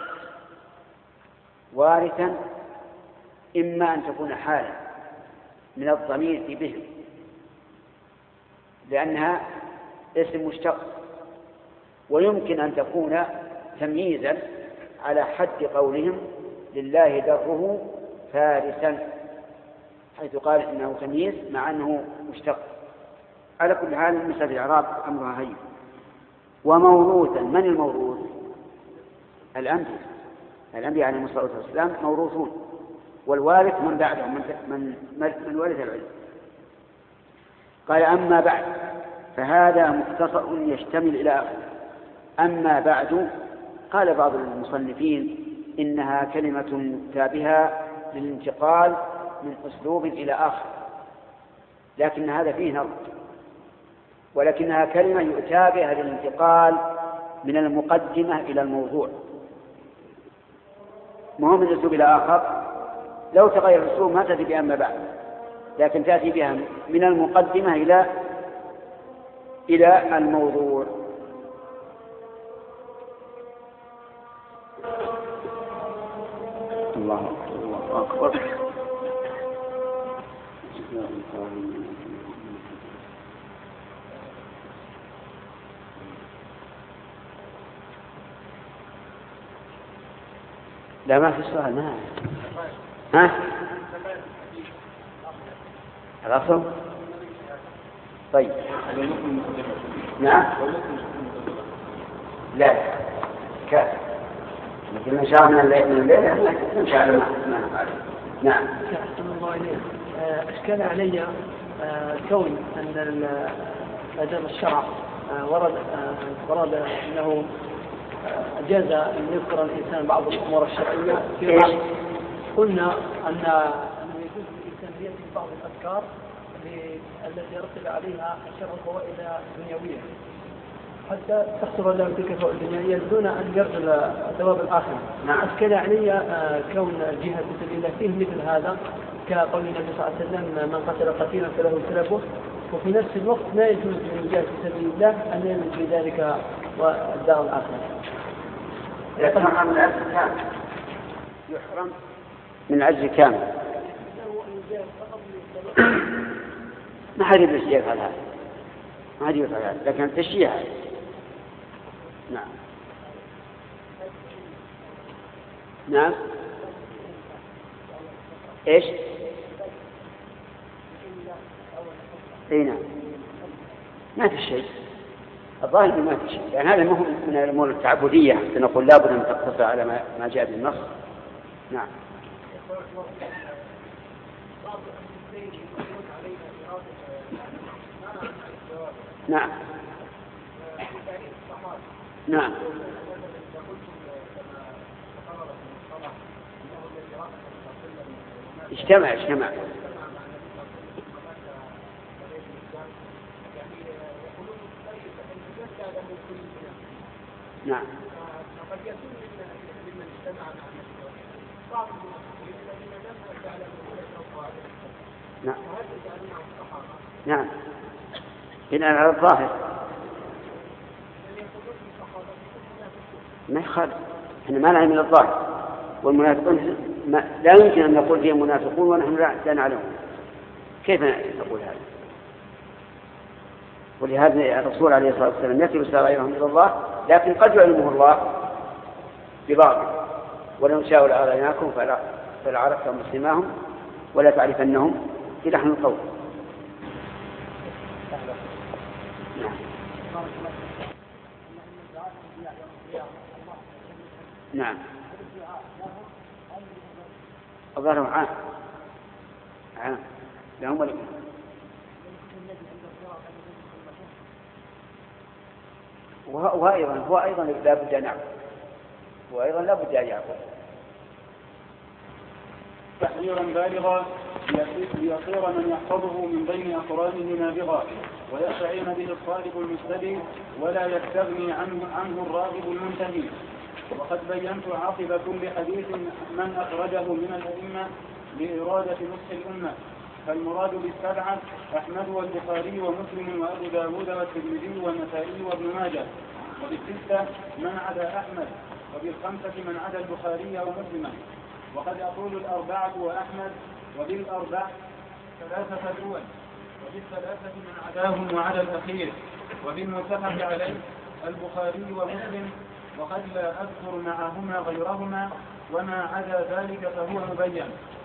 وارثا إما أن تكون حالا من الضمير في بهم لأنها اسم مشتق، ويمكن أن تكون تمييزا على حد قولهم لله دره فارسا، حيث قال إنه تمييز مع أنه مشتق. على كل حال مسألة الإعراب أمرها هين. وموروثا، من الموروث؟ الأنبياء، الأنبياء عليهم الصلاة والسلام موروثون، والوارث من بعدهم من, من, من ورث العلم. قال أما بعد فهذا مختصر يشتمل إلى آخره. أما بعد، قال بعض المصنفين إنها كلمة تابعة للانتقال من أسلوب إلى آخر، لكن هذا فيه نظر، ولكنها كلمة يتابعها للانتقال من المقدمة إلى الموضوع، مهم من أسلوب إلى آخر. لو تغير الأسلوب ما تأتي بها أما بعد، لكن تأتي بها من المقدمة إلى إلى الموضوع. الله أكبر. لا ما في السؤال، ما ها الأصل. طيب نعم لا كافر، لكن إن شاء الله من الليل نمشي على ما نفعل. نعم. أحسن الله إليك. أشكال علي كون أن أدام الشرع ورد ورد أنه أجاز أن يذكر الإنسان بعض الأمور الشرعية في بعض. قلنا أن يجوز للإنسان أن يأتي بعض الأذكار التي يرتب عليها الشر الفوائد الدنيوية حتى تحصل له تلك الفوائد الدنيوية دون أن يرجو الثواب الآخر. أشكال علي كون الجهاد في سبيل الله فيه مثل هذا، كقول النبي صلى الله عليه وسلم من قتل قتيلا فله سلبه، وفي نفس الوقت لا يجوز للجهاد في سبيل الله أن ينال في ذلك والدار الآخرة. يحرم من أجل كامل، يحرم من أجل كامل. ما حد يدري يفعل هذا، ما حد يفعل هذا، لكن التشجيع. نعم نعم. ايش؟ اي نعم، ما في شيء، الظاهر ما في شيء، يعني هذا مهم من الامور التعبديه حتى نقول لابد ان تقتصر على ما جاء بالنص. نعم. نعم نعم اجتمع اجتمع نعم نعم نعم بناء على الظاهر ما يخالف، احنا ما نعلم من الظاهر، والمنافقون لا يمكن ان نقول فيهم منافقون ونحن لا نعلمهم، كيف نقول هذا؟ ولهذا الرسول عليه الصلاه والسلام يكتب سرائرهم الى الله، لكن قد يعلمه الله ببعض، ولو شاءوا لأريناكم فلعرفتم بسيماهم ولا تعرفنهم في لحن القول. نعم الظاهر عام عام لهم ولكم. وأيضا هو أيضا لا بد أن يعقل، وأيضا لا بد أن يعقل تحذيرا بالغا ليصير من يحفظه من بين أقرانه نابغا ويستعين به الطالب المستبي ولا يستغني عنه, عنه الراغب المنتهي. وقد بينت عاقب كل حديث من أخرجه من الأئمة لإرادة نصح الأمة. فالمراد بالسبعة أحمد والبخاري ومسلم وأبو داود والترمذي والنسائي وابن ماجه، وبالستة من عدا أحمد، وبالخمسة من عدا البخاري ومسلم. وقد أقول الأربعة وأحمد، وبالأربع ثلاثة دول، وبالثلاثة من عداهم وعدا الأخير، وبالمتفق عليه البخاري ومسلم، وقد لا أذكر معهما غيرهما، وما عدا ذلك فهو مبين.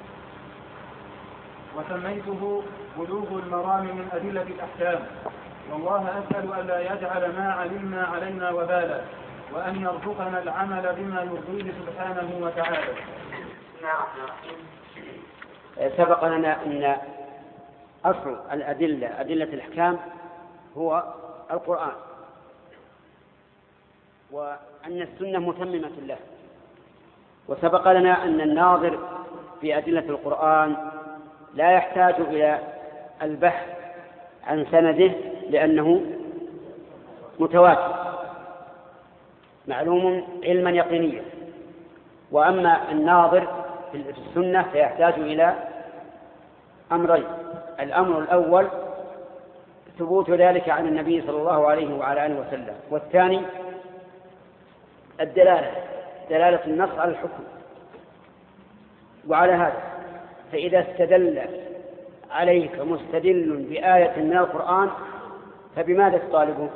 وسميته بلوغ المرام من أدلة الأحكام. والله أسأل ألا يجعل ما علمنا علينا وبالا، وأن يرزقنا العمل بما يرضيه سبحانه وتعالى. سبق لنا أن أصل الأدلة أدلة الأحكام هو القرآن، وأن السنة متممة له. وسبق لنا أن الناظر في أدلة القرآن لا يحتاج إلى البحث عن سنده لأنه متواتر معلوم علما يقينيا. وأما الناظر في السنة فيحتاج إلى أمرين: الأمر الأول ثبوت ذلك عن النبي صلى الله عليه وعلى آله وسلم، والثاني الدلالة دلالة النص على الحكم. وعلى هذا فإذا استدل عليك مستدل بآية من القرآن فبماذا تطالبه؟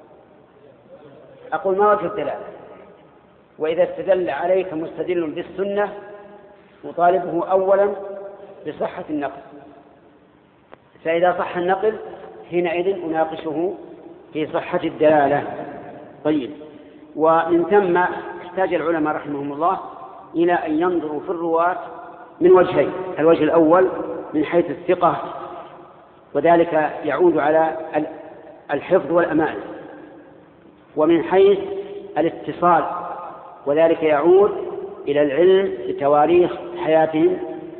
أقول ما وجه الدلالة. وإذا استدل عليك مستدل بالسنة نطالبه أولا بصحة النقل، فإذا صح النقل حينئذ أناقشه في صحة الدلالة. طيب، ومن ثم احتاج العلماء رحمهم الله إلى أن ينظروا في الرواة من وجهين: الوجه الأول من حيث الثقة، وذلك يعود على الحفظ والأمانة، ومن حيث الاتصال، وذلك يعود إلى العلم بتواريخ حياتهم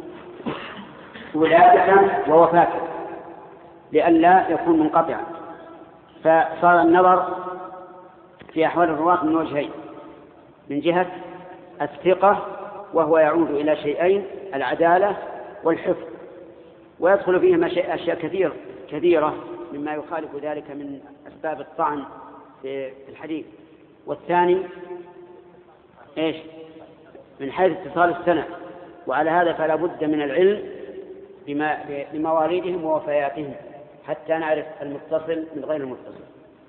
ولادة ووفاة لئلا يكون منقطعا. فصار النظر في أحوال الرواة من وجهين: من جهة الثقة وهو يعود إلى شيئين: العدالة والحفظ، ويدخل فيهم أشياء كثير كثيرة مما يخالف ذلك من أسباب الطعن في الحديث. والثاني إيش؟ من حيث اتصال السنة. وعلى هذا فلا بد من العلم بما بمواردهم ووفياتهم حتى نعرف المتصل من غير المتصل.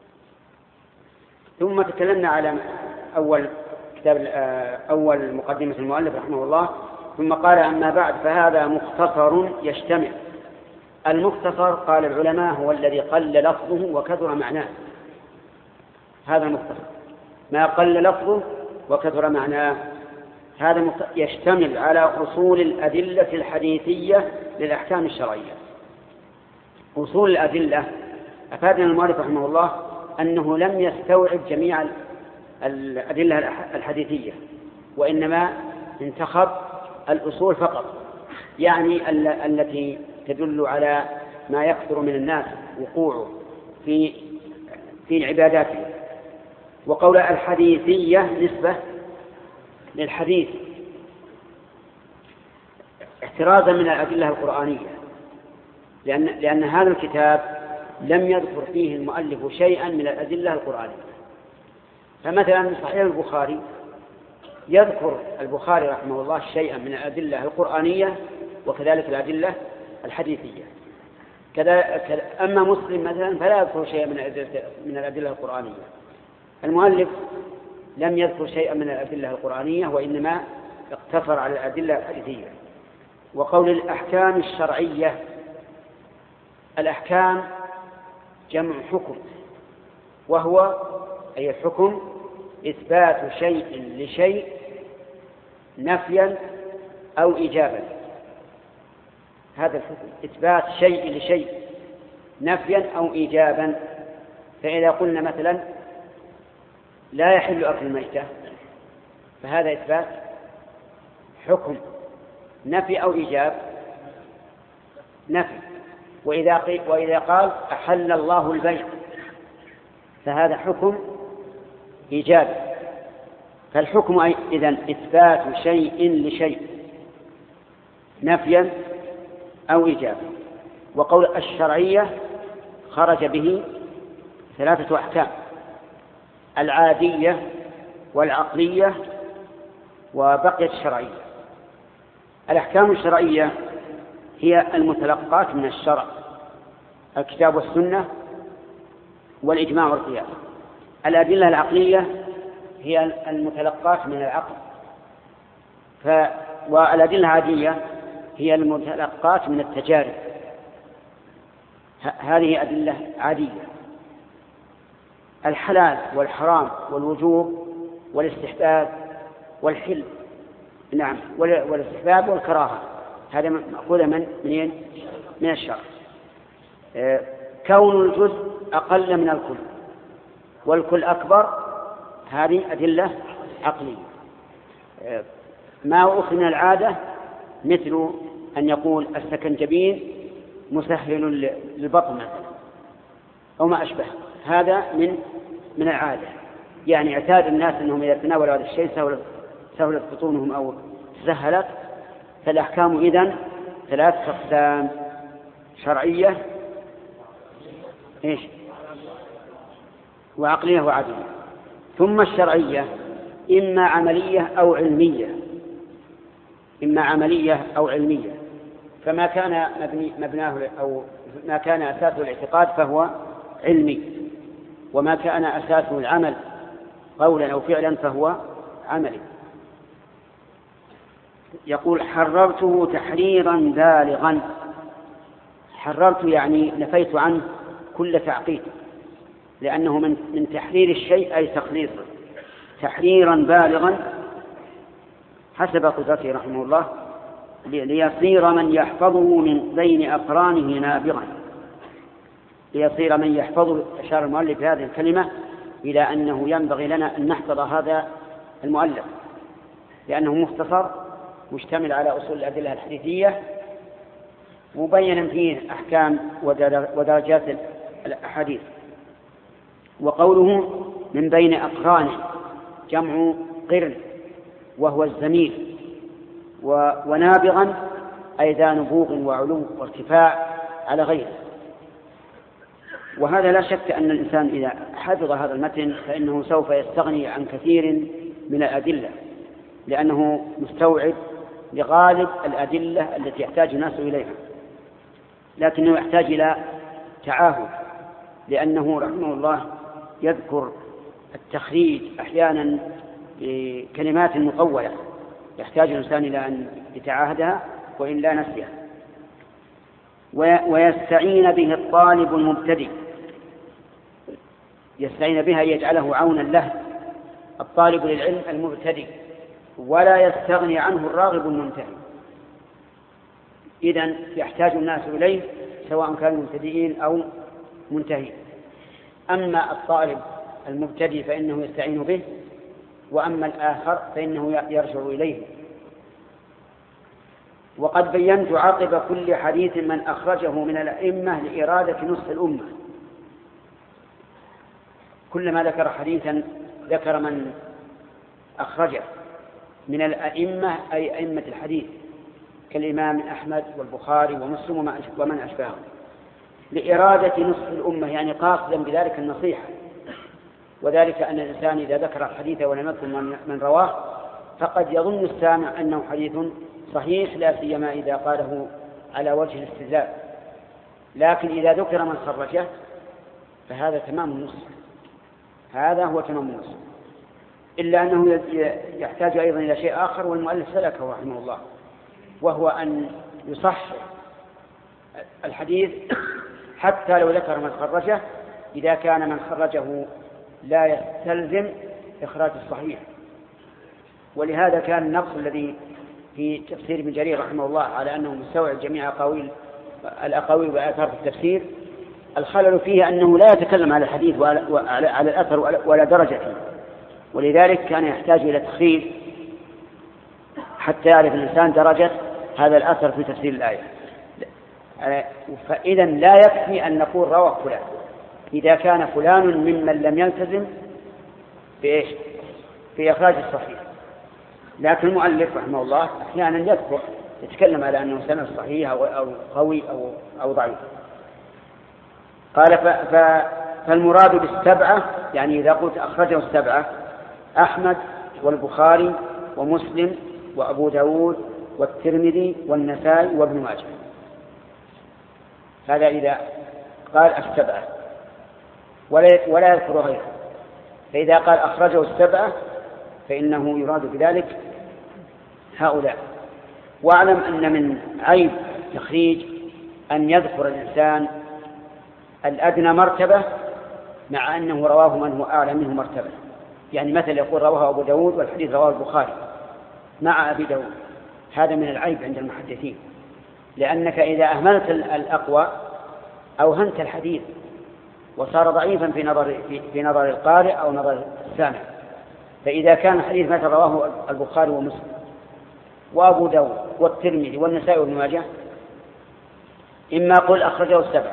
ثم تكلمنا على أول كتاب أول مقدمة المؤلف رحمه الله، ثم قال: أما بعد فهذا مختصر يشتمل. المختصر قال العلماء هو الذي قل لفظه وكثر معناه. هذا المختصر ما قل لفظه وكثر معناه. هذا يشتمل على أصول الأدلة الحديثية للأحكام الشرعية. أصول الأدلة أفادنا المؤلف رحمه الله أنه لم يستوعب جميع الأدلة الحديثية، وإنما انتخب الأصول فقط، يعني التي تدل على ما يكثر من الناس وقوعه في في عباداته. وقول الحديثية نسبة للحديث احترازا من الأدلة القرآنية، لأن, لأن هذا الكتاب لم يذكر فيه المؤلف شيئا من الأدلة القرآنية. فمثلا صحيح البخاري يذكر البخاري رحمه الله شيئا من الأدلة القرآنية وكذلك الأدلة الحديثية. أما مسلم مثلا فلا يذكر شيئا من الأدلة القرآنية. المؤلف لم يذكر شيئا من الأدلة القرآنية وإنما اقتصر على الأدلة الحديثية. وقول الأحكام الشرعية، الأحكام جمع حكم، وهو أي الحكم إثبات شيء لشيء نفيا أو إيجابا. هذا الحكم إثبات شيء لشيء نفيا أو إيجابا. فإذا قلنا مثلا لا يحل أكل الميتة فهذا إثبات حكم نفي أو إيجاب. نفي. وإذا وإذا قال أحل الله البيع فهذا حكم إيجاب. فالحكم إذن إثبات شيء لشيء نفيا أو إيجابا. وقول الشرعية خرج به ثلاثة أحكام: العادية والعقلية وبقيت الشرعية. الأحكام الشرعية هي المتلقات من الشرع، الكتاب والسنة والإجماع والقياس. الأدلة العقلية هي المتلقات من العقل، ف... والأدلة العادية هي المتلقات من التجارب. ه... هذه أدلة عادية. الحلال والحرام والوجوب والاستحباب والحل، نعم، والاستحباب والكراهة، هذا مأخوذ من منين؟ من الشرع. كون الجزء أقل من الكل والكل أكبر، هذه أدلة عقلية. ما أخذ من العادة مثل أن يقول السكنجبين مسهل للبطن مثلا أو ما أشبه، هذا من من العادة، يعني اعتاد الناس أنهم إذا تناولوا هذا الشيء سهلت سهلت بطونهم أو سهلت. فالأحكام إذن ثلاث أقسام: شرعية إيش وعقلية وعادية. ثم الشرعية إما عملية أو علمية، إما عملية أو علمية. فما كان مبني مبناه أو ما كان أساسه الاعتقاد فهو علمي، وما كان أساسه العمل قولا أو فعلا فهو عملي. يقول حررته تحريرا بالغا. حررت يعني نفيت عنه كل تعقيد، لأنه من من تحرير الشيء أي تخليصه. تحريرا بالغا حسب قدرته رحمه الله، ليصير من يحفظه من بين أقرانه نابغا. ليصير من يحفظه، أشار المؤلف هذه الكلمة إلى أنه ينبغي لنا أن نحفظ هذا المؤلف، لأنه مختصر مشتمل على أصول الأدلة الحديثية، مبينا فيه أحكام ودرجات الأحاديث. وقوله من بين أقرانه جمع قرن وهو الزميل، ونابغا أي ذا نبوغ وعلو وارتفاع على غيره. وهذا لا شك أن الإنسان إذا حفظ هذا المتن فإنه سوف يستغني عن كثير من الأدلة، لأنه مستوعب لغالب الأدلة التي يحتاج الناس إليها، لكنه يحتاج إلى تعاهد، لأنه رحمه الله يذكر التخريج أحيانا بكلمات مطولة يحتاج الإنسان إلى أن يتعاهدها وإن لا نسيها. ويستعين به الطالب المبتدئ، يستعين بها يجعله عونا له الطالب للعلم المبتدئ، ولا يستغني عنه الراغب المنتهي. إذن يحتاج الناس إليه سواء كانوا مبتدئين أو منتهين. أما الطالب المبتدئ فإنه يستعين به، وأما الآخر فإنه يرجع إليه. وقد بينت عقب كل حديث من أخرجه من الأئمة لإرادة نصح الأمة. كلما ذكر حديثا ذكر من أخرجه من الأئمة أي أئمة الحديث كالإمام أحمد والبخاري ومسلم ومن أشبههم، لإرادة نصح الأمة، يعني قاصدا بذلك النصيحة. وذلك أن الإنسان إذا ذكر الحديث ولم يذكر من رواه فقد يظن السامع أنه حديث صحيح، لا سيما إذا قاله على وجه الاستدلال. لكن إذا ذكر من خرجه فهذا تمام النصح، هذا هو تمام النصح. إلا أنه يحتاج أيضا إلى شيء آخر، والمؤلف سلكه رحمه الله، وهو أن يصح الحديث حتى لو ذكر من خرجه إذا كان من خرجه لا يستلزم إخراج الصحيح. ولهذا كان النقص الذي في تفسير ابن جرير رحمه الله على أنه مستوعب جميع أقاويل الأقاويل والآثار في التفسير، الخلل فيه أنه لا يتكلم على الحديث وعلى الأثر ولا درجته، ولذلك كان يحتاج إلى تخريج حتى يعرف الإنسان درجة هذا الأثر في تفسير الآية. فإذا لا يكفي أن نقول روى فلان إذا كان فلان ممن لم يلتزم بإيش؟ بإخراج الصحيح. لكن المؤلف رحمه الله أحيانا يذكر يتكلم على أنه سند صحيح أو قوي أو أو ضعيف. قال ف... فالمراد بالسبعة يعني إذا قلت أخرجه السبعة أحمد والبخاري ومسلم وأبو داود والترمذي والنسائي وابن ماجه. هذا إذا قال السبعة ولا ولا يذكر غيره. فإذا قال أخرجه السبعة فإنه يراد بذلك هؤلاء. واعلم أن من عيب تخريج أن يذكر الإنسان الأدنى مرتبة مع أنه رواه من هو أعلى منه مرتبة. يعني مثل يقول رواه أبو داود والحديث رواه البخاري مع أبي داود. هذا من العيب عند المحدثين، لأنك إذا أهملت الأقوى أوهنت الحديث وصار ضعيفا في نظر في نظر القارئ أو نظر السامع. فإذا كان الحديث مثل رواه البخاري ومسلم وأبو داود والترمذي والنسائي وابن ماجه إما قل أخرجه السبعة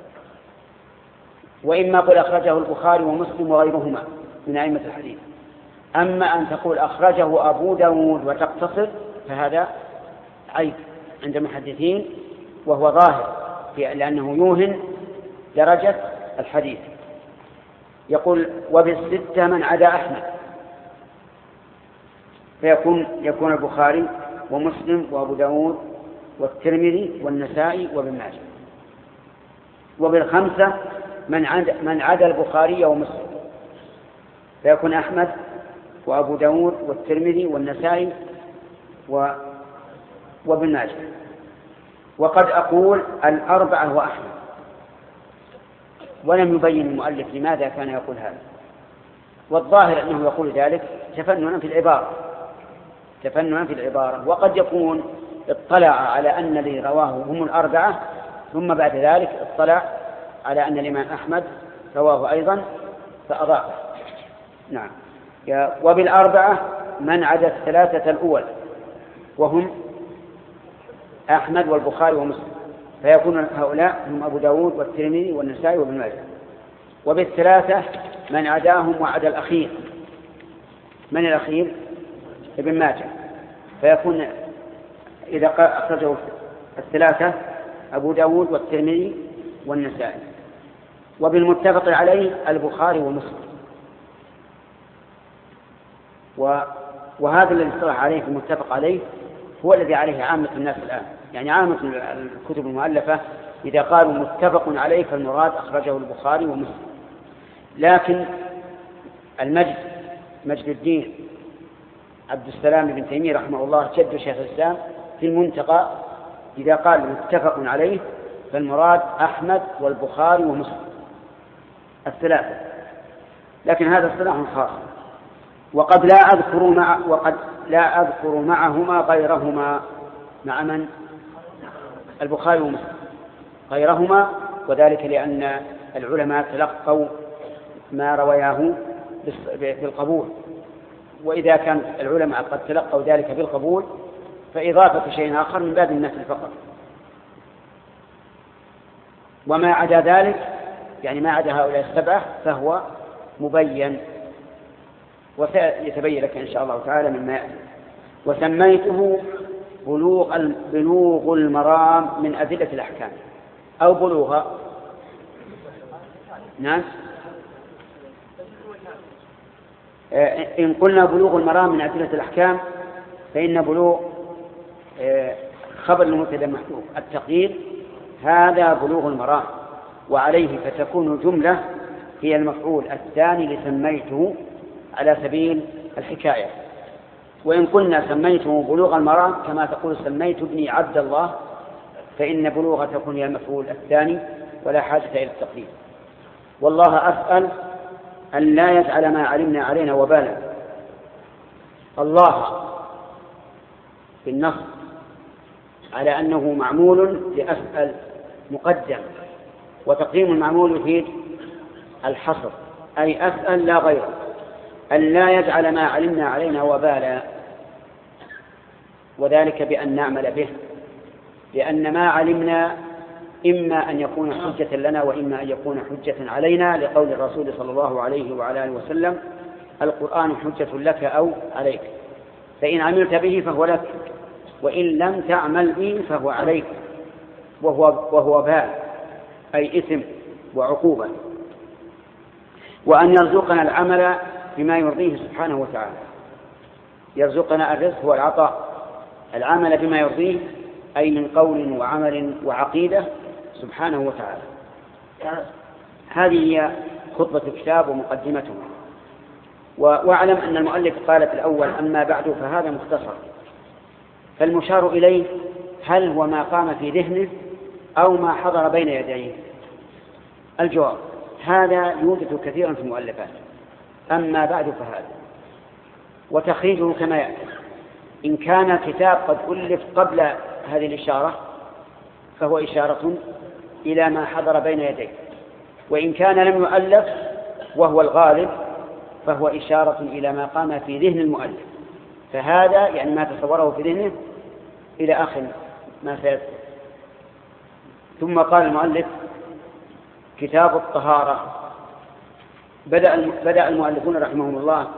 وإما قل أخرجه البخاري ومسلم وغيرهما من أئمة الحديث. أما أن تقول أخرجه أبو داود وتقتصر فهذا عيب عند المحدثين وهو ظاهر لأنه يوهن درجة الحديث. يقول وبالستة من عدا أحمد فيكون يكون البخاري ومسلم وأبو داود والترمذي والنسائي وابن ماجه. وبالخمسة من عدا من عدا البخاري ومسلم فيكون أحمد وأبو داود والترمذي والنسائي و... وابن ماجه. وقد أقول الأربعة وأحمد، ولم يبين المؤلف لماذا كان يقول هذا. والظاهر أنه يقول ذلك تفننا في العبارة تفننا في العبارة وقد يكون اطلع على أن الذي رواه هم الأربعة ثم بعد ذلك اطلع على أن الإمام أحمد رواه أيضا فأضاف. نعم. وبالأربعة من عدا الثلاثة الأول وهم أحمد والبخاري ومسلم فيكون هؤلاء هم أبو داود والترمذي والنسائي وابن ماجه. وبالثلاثة من عداهم وعدا الأخير. من الأخير؟ ابن ماجه. فيكون إذا أخرجه الثلاثة أبو داود والترمذي والنسائي. وبالمتفق عليه البخاري ومسلم. وهذا الذي اصطلح عليه في المتفق عليه هو الذي عليه عامة الناس الآن. يعني عامة الكتب المؤلفة إذا قالوا متفق عليه فالمراد أخرجه البخاري ومسلم. لكن المجد مجد الدين عبد السلام بن تيمية رحمه الله جد شيخ الإسلام في المنتقى إذا قال متفق عليه فالمراد أحمد والبخاري ومسلم الثلاثة. لكن هذا اصطلاح خاص. وقد لا أذكر مع وقد لا أذكر معهما غيرهما. مع من؟ البخاري ومسلم غيرهما، وذلك لأن العلماء تلقوا ما روياه بالقبول، وإذا كان العلماء قد تلقوا ذلك بالقبول فإضافة شيء آخر من باب النفي فقط. وما عدا ذلك يعني ما عدا هؤلاء السبعة فهو مبين وسيتبين لك إن شاء الله تعالى مما يأتي. وسميته بلوغ بلوغ المرام من أدلة الأحكام أو بلوغ. نعم. إن قلنا بلوغ المرام من أدلة الأحكام فإن بلوغ خبر المبتدأ محذوف. التقدير هذا بلوغ المرام وعليه فتكون الجملة هي المفعول الثاني لسميته على سبيل الحكاية. وإن قلنا سميته بلوغ المرام كما تقول سميت ابني عبد الله فإن بلوغ تكون هي المفعول الثاني ولا حاجة إلى التقدير. والله أسأل أن لا يجعل ما علمنا علينا وبالا. الله في النص على أنه معمول لأسأل مقدم، وتقديم المعمول يفيد الحصر أي أسأل لا غيره أن لا يجعل ما علمنا علينا وبالا، وذلك بأن نعمل به، لأن ما علمنا إما أن يكون حجة لنا وإما أن يكون حجة علينا، لقول الرسول صلى الله عليه وعلى آله وسلم: القرآن حجة لك أو عليك، فإن عملت به فهو لك، وإن لم تعمل به فهو عليك، وهو, وهو باء أي إثم وعقوبة. وأن يرزقنا العمل بما يرضيه سبحانه وتعالى. يرزقنا الرزق هو العطاء، العمل بما يرضيه أي من قول وعمل وعقيدة سبحانه وتعالى. هذه هي خطبة الكتاب ومقدمته. واعلم أن المؤلف قال في الأول: أما بعد فهذا مختصر. فالمشار إليه هل هو ما قام في ذهنه أو ما حضر بين يديه؟ الجواب: هذا يوجد كثيرا في المؤلفات. أما بعد فهذا، وتخريجه كما يأتي: إن كان الكتاب قد ألف قبل هذه الإشارة فهو إشارة إلى ما حضر بين يديه، وإن كان لم يؤلف وهو الغالب فهو إشارة إلى ما قام في ذهن المؤلف. فهذا يعني ما تصوره في ذهنه إلى آخر ما سيذكر. ثم قال المؤلف: كتاب الطهارة. بدأ بدأ المؤلفون رحمهم الله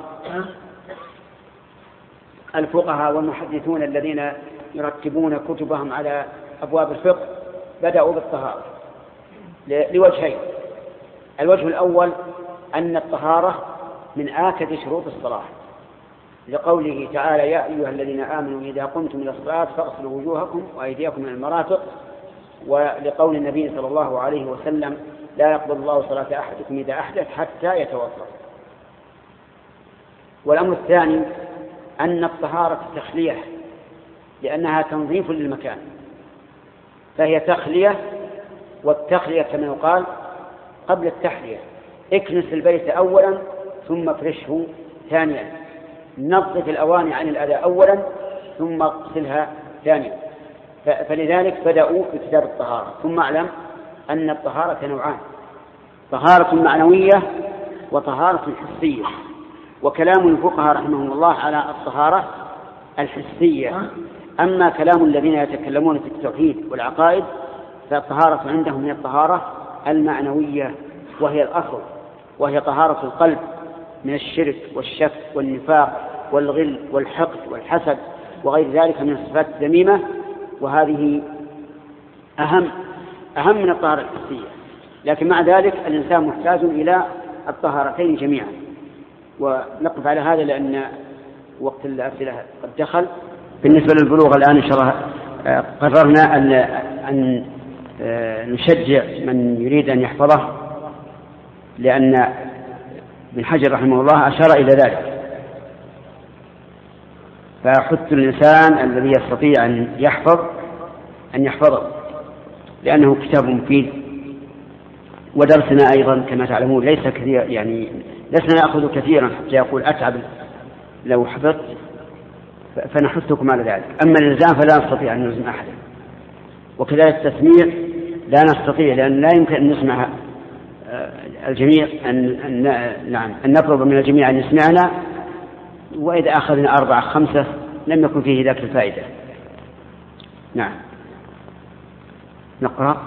الفقهاء والمحدثون الذين يرتبون كتبهم على أبواب الفقه بدأوا بالطهارة لوجهين. الوجه الأول أن الطهارة من آكد شروط الصلاة، لقوله تعالى: يا أيها الذين آمنوا إذا قمتم إلى الصلاة فاغسلوا وجوهكم وأيديكم من المرافق، ولقول النبي صلى الله عليه وسلم: لا يقبل الله صلاة أحدكم إذا أحدث حتى يتوضأ. والأمر الثاني أن الطهارة تخلية، لأنها تنظيف للمكان، فهي تخلية، والتخلية كما يقال قبل التحلية: اكنس البيت أولا ثم افرشه ثانيا، نظف الأواني عن الأذى أولا ثم اغسلها ثانيا. فلذلك بدأوا بكتاب الطهارة. ثم اعلم أن الطهارة نوعان: طهارة معنوية وطهارة حسية. وكلام الفقهاء رحمهم الله على الطهارة الحسية. أما كلام الذين يتكلمون في التوحيد والعقائد فالطهارة عندهم هي الطهارة المعنوية، وهي الأصل، وهي طهارة القلب من الشرك والشك والنفاق والغل والحقد والحسد وغير ذلك من الصفات الذميمة، وهذه أهم أهم من الطهارة الحسية. لكن مع ذلك الإنسان محتاج إلى الطهارتين جميعا. ونقف على هذا لأن وقت الأسئلة قد دخل. بالنسبة للبلوغ الآن إن شاء الله قررنا أن, أن نشجع من يريد أن يحفظه، لأن ابن حجر رحمه الله أشار إلى ذلك، فحث الإنسان الذي يستطيع أن يحفظ أن يحفظه، لأنه كتاب مفيد. ودرسنا أيضا كما تعلمون ليس كثير، يعني لسنا نأخذ كثيرا حتى يقول أتعب لو حفظت، فنحثكم على ذلك. أما الإلزام فلا نستطيع أن نلزم أحدا، وكذلك التسميع لا نستطيع، لأن لا يمكن أن نسمع الجميع أن, أن, نعم أن نطلب من الجميع أن يسمعنا، وإذا أخذنا أربعة خمسة لم يكن فيه ذاك الفائدة. نعم نقرأ.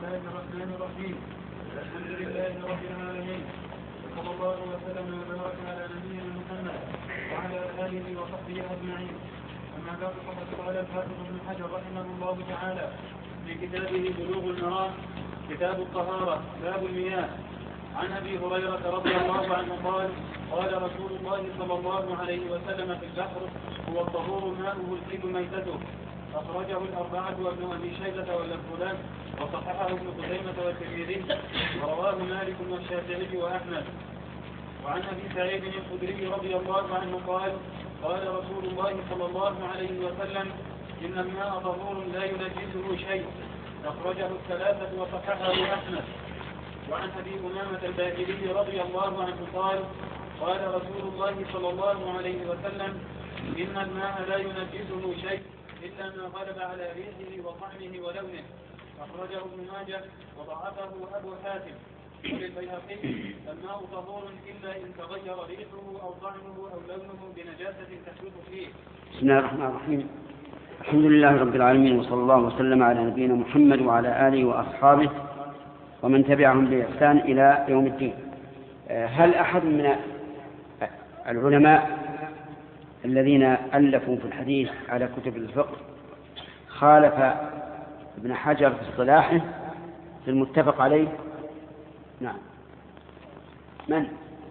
قال الحافظ ابن حجر رحمه الله تعالى في كتابه بلوغ المرام كتاب الطهارة باب المياه: عن أبي هريرة رضي الله عنه قال: قال رسول الله صلى الله عليه وسلم في البحر: هو الطهور ماؤه الكل ميتته. أخرجه الأربعة وابن أبي شيبة واللفظ له، وصححه ابن خزيمة والترمذي، ورواه مالك والشافعي وأحمد. وعن أبي سعيد الخدري رضي الله عنه قال: قال رسول الله صلى الله عليه وسلم: إن الماء طهور لا ينجسه شيء. أخرجه الثلاثة وصححه أحمد. وعن أبي أمامة الباهلي رضي الله عنه قال: قال رسول الله صلى الله عليه وسلم: إن الماء لا ينجسه شيء إلا ما غلب على ريحه وطعمه ولونه. أخرجه ابن ماجه وضعفه أبو حاتم. وللبيهقي: الماء طهور إلا إن تغير ريحه أو طعمه أو لونه بنجاسة تحدث فيه. بسم الله الرحمن الرحيم. الحمد لله رب العالمين، وصلى الله وسلم على نبينا محمد وعلى آله وأصحابه ومن تبعهم بإحسان إلى يوم الدين. هل أحد من العلماء الذين ألفوا في الحديث على كتب الفقه خالف ابن حجر في اصطلاحه في المتفق عليه؟ نعم. من؟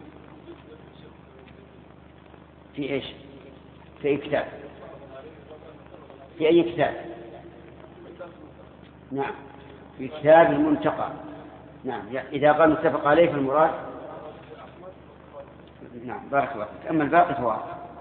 في إيش؟ في أي كتاب؟ في أي كتاب؟ نعم، في كتاب المنتقى. نعم، إذا قال متفق عليه فالمراد. نعم، بارك الله فيك. أما الباقي فهو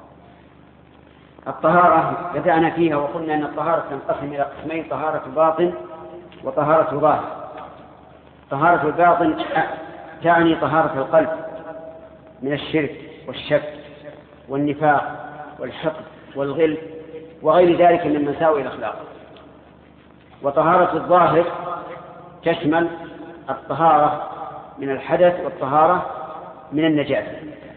الطهارة بدأنا فيها وقلنا أن الطهارة تنقسم إلى قسمين: طهارة باطن وطهارة ظاهر. طهارة الباطن تعني طهارة القلب من الشرك والشك والنفاق والحقد والغل وغير ذلك من مساوئ الأخلاق. وطهارة الظاهر تشمل الطهارة من الحدث والطهارة من النجاسة.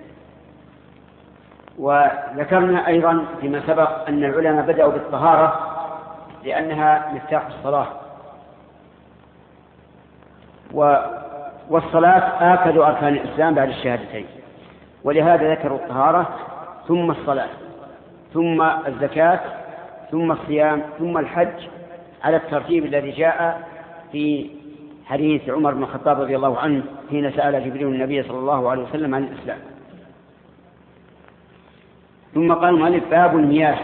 وذكرنا أيضا فيما سبق أن العلماء بدأوا بالطهارة لأنها مفتاح الصلاة، والصلاة آكد أركان الإسلام بعد الشهادتين، ولهذا ذكروا الطهارة ثم الصلاة ثم الزكاة ثم الصيام ثم الحج على الترتيب الذي جاء في حديث عمر بن الخطاب رضي الله عنه حين سأل جبريل النبي صلى الله عليه وسلم عن الإسلام. ثم قال المؤلف: باب المياه،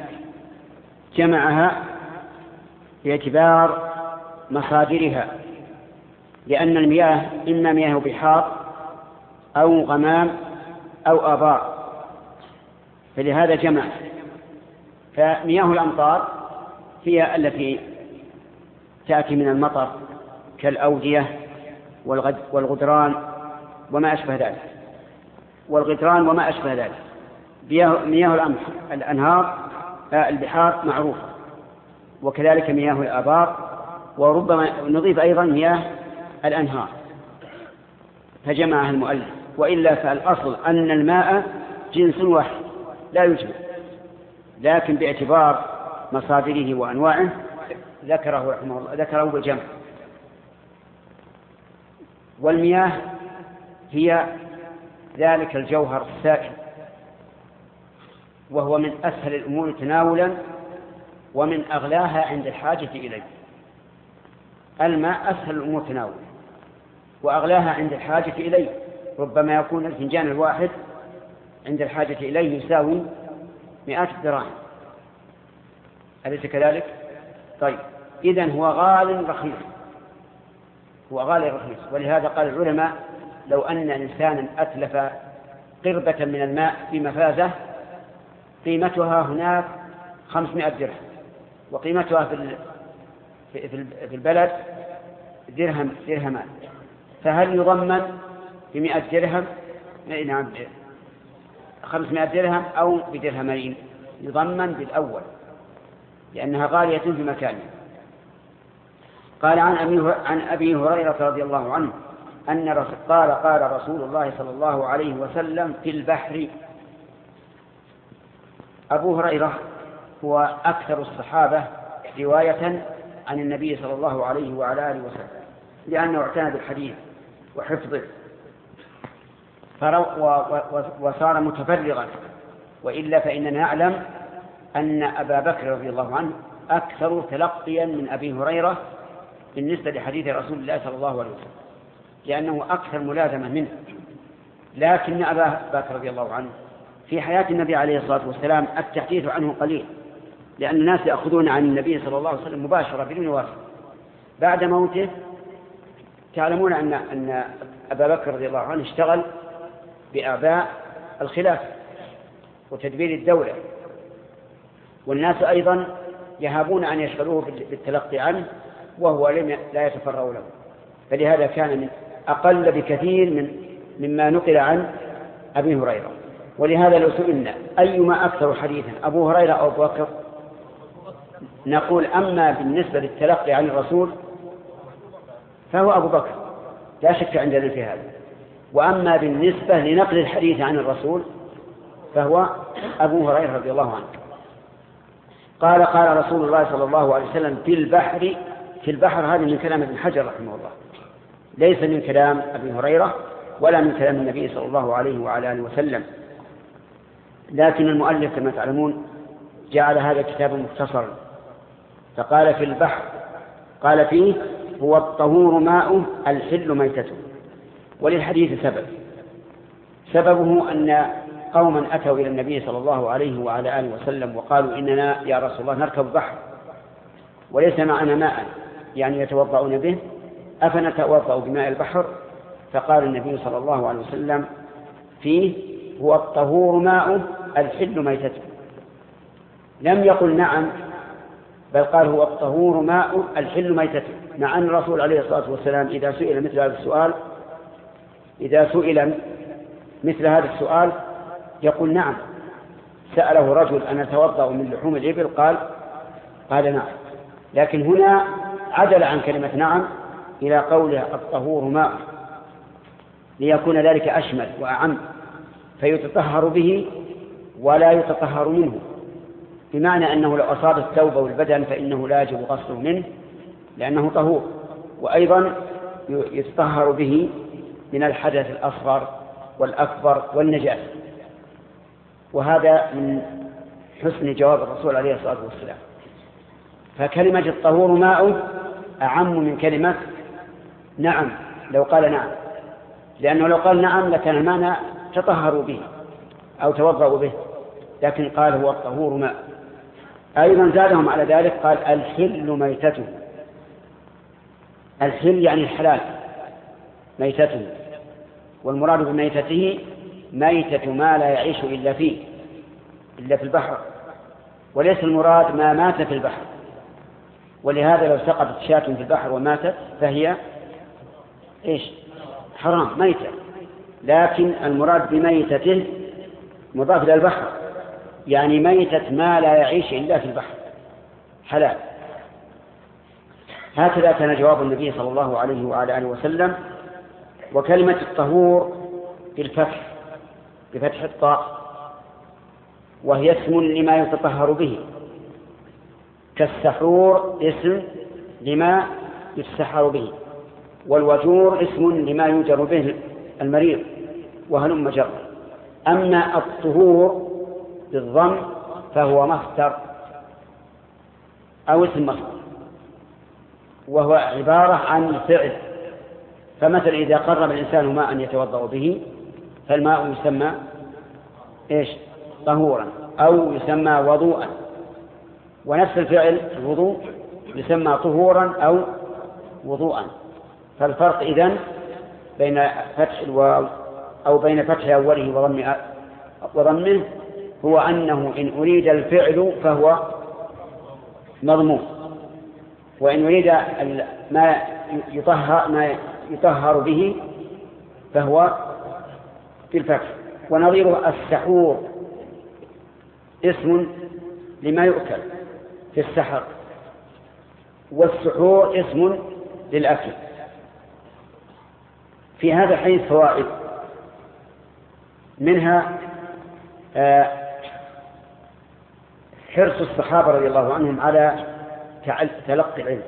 جمعها باعتبار مصادرها، لأن المياه إما مياه بحار أو غمام أو آبار، فلهذا جمع. فمياه الأمطار هي التي تأتي من المطر كالأودية والغدران وما أشبه ذلك والغدران وما أشبه ذلك. مياه الأنهار البحار معروفة، وكذلك مياه الآبار، وربما نضيف أيضا مياه الأنهار، فجمعها المؤلف. وإلا فالأصل أن الماء جنس واحد لا يجمع، لكن باعتبار مصادره وأنواعه ذكره رحمه الله ذكره بالجمع. والمياه هي ذلك الجوهر السائل، وهو من أسهل الأمور تناولا ومن أغلاها عند الحاجة إليه. الماء أسهل الأمور تناولا وأغلاها عند الحاجة إليه، ربما يكون الفنجان الواحد عند الحاجة إليه يساوي مئات الدراهم، أليس كذلك؟ طيب، إذن هو غال رخيص، هو غال رخيص. ولهذا قال العلماء: لو أن إنسانا أتلف قربة من الماء في مفازة قيمتها هناك خمسمائة درهم، وقيمتها في في البلد درهم درهمان، فهل يضمن بمئة درهم؟ نعم، خمسمائة درهم أو بدرهمين؟ يضمن بالأول لأنها غالية في مكانها. قال عن أبي عن أبي هريرة رضي الله عنه أن قال قال رسول الله صلى الله عليه وسلم في البحر. أبو هريرة هو أكثر الصحابة رواية عن النبي صلى الله عليه وعلى آله وسلم، لأنه اعتنى بالحديث وحفظه وصار متفرغا. وإلا فإننا نعلم أن أبا بكر رضي الله عنه أكثر تلقيا من أبي هريرة بالنسبة لحديث رسول الله صلى الله عليه وسلم، لأنه أكثر ملازمة منه. لكن أبا بكر رضي الله عنه في حياة النبي عليه الصلاة والسلام التحديث عنه قليل، لأن الناس يأخذون عن النبي صلى الله عليه وسلم مباشرة بدون واسطة. بعد موته تعلمون أن أن أبا بكر رضي الله عنه اشتغل بأعباء الخلافة وتدبير الدولة، والناس أيضا يهابون أن يشغلوه بالتلقي عنه وهو لم لا يتفرغ له، فلهذا كان من أقل بكثير من مما نقل عن أبي هريرة. ولهذا لو سئلنا أيما أكثر حديثا أبو هريرة أو أبو بكر نقول أما بالنسبة للتلقي عن الرسول فهو أبو بكر لا شك عندنا في هذا، وأما بالنسبة لنقل الحديث عن الرسول فهو أبو هريرة رضي الله عنه. قال قال رسول الله صلى الله عليه وسلم في البحر. في البحر هذا من كلام ابن حجر رحمه الله، ليس من كلام أبي هريرة ولا من كلام النبي صلى الله عليه وعلى آله وسلم، لكن المؤلف كما تعلمون جعل هذا الكتاب مختصرا، فقال في البحر قال فيه هو الطهور ماؤه الحل ميتته. وللحديث سبب، سببه أن قوما أتوا إلى النبي صلى الله عليه وعلى آله وسلم وقالوا إننا يا رسول الله نركب بحر وليس معنا ماء يعني يتوضؤون به، أفنتوضأ بماء البحر؟ فقال النبي صلى الله عليه وسلم فيه هو الطهور ماؤه الحل ميتته. لم يقل نعم، بل قال هو الطهور ماؤه الحل ميتته، مع أن الرسول عليه الصلاة والسلام إذا سئل مثل هذا السؤال إذا سئل مثل هذا السؤال يقول نعم. سأله رجل أن أتوضأ من لحوم الإبل؟ قال قال نعم. لكن هنا عدل عن كلمة نعم إلى قوله الطهور ماء، ليكون ذلك أشمل وأعم، فيتطهر به ولا يتطهر منه، بمعنى أنه لو أصاب الثوب والبدن فإنه لا يجب غسله منه لأنه طهور، وأيضا يتطهر به من الحدث الأصغر والأكبر والنجاسة. وهذا من حسن جواب الرسول عليه الصلاة والسلام. فكلمة الطهور ماء أعم من كلمة نعم لو قال نعم، لأنه لو قال نعم لكان المعنى تطهروا به أو توضأوا به، لكن قال هو الطهور ماء. أيضا زادهم على ذلك قال الحل ميتته. الحل يعني الحلال ميتته، والمراد بميتته ميتة ما لا يعيش إلا فيه إلا في البحر، وليس المراد ما مات في البحر. ولهذا لو سقطت شاة في البحر وماتت فهي إيش؟ حرام ميتة، لكن المراد بميتته مضاف إلى البحر، يعني ميتة ما لا يعيش إلا في البحر حلال. هكذا كان جواب النبي صلى الله عليه وعلى آله وسلم. وكلمة الطهور بالفتح بفتح الطاء، وهي اسم لما يتطهر به، كالسحور اسم لما يتسحر به، والوجور اسم لما يوجر به المريض، وهلم جر. أما الطهور بالضم فهو مصدر أو اسم مصدر، وهو عبارة عن فعل. فمثلا إذا قرب الإنسان ماء يتوضأ به فالماء يسمى إيش؟ طهورا، أو يسمى وضوءا. ونفس الفعل الوضوء يسمى طهورا أو وضوءا. فالفرق إذن بين فتح الواو أو بين فتح أوله وضم وضمه هو أنه إن أريد الفعل فهو مضموم، وإن أريد ما يطهر ما يطهر به فهو في الفتح. ونظيره السحور اسم لما يؤكل في السحر، والسحور اسم للأكل. في هذا الحديث فوائد، منها حرص الصحابة رضي الله عنهم على تلقي العلم،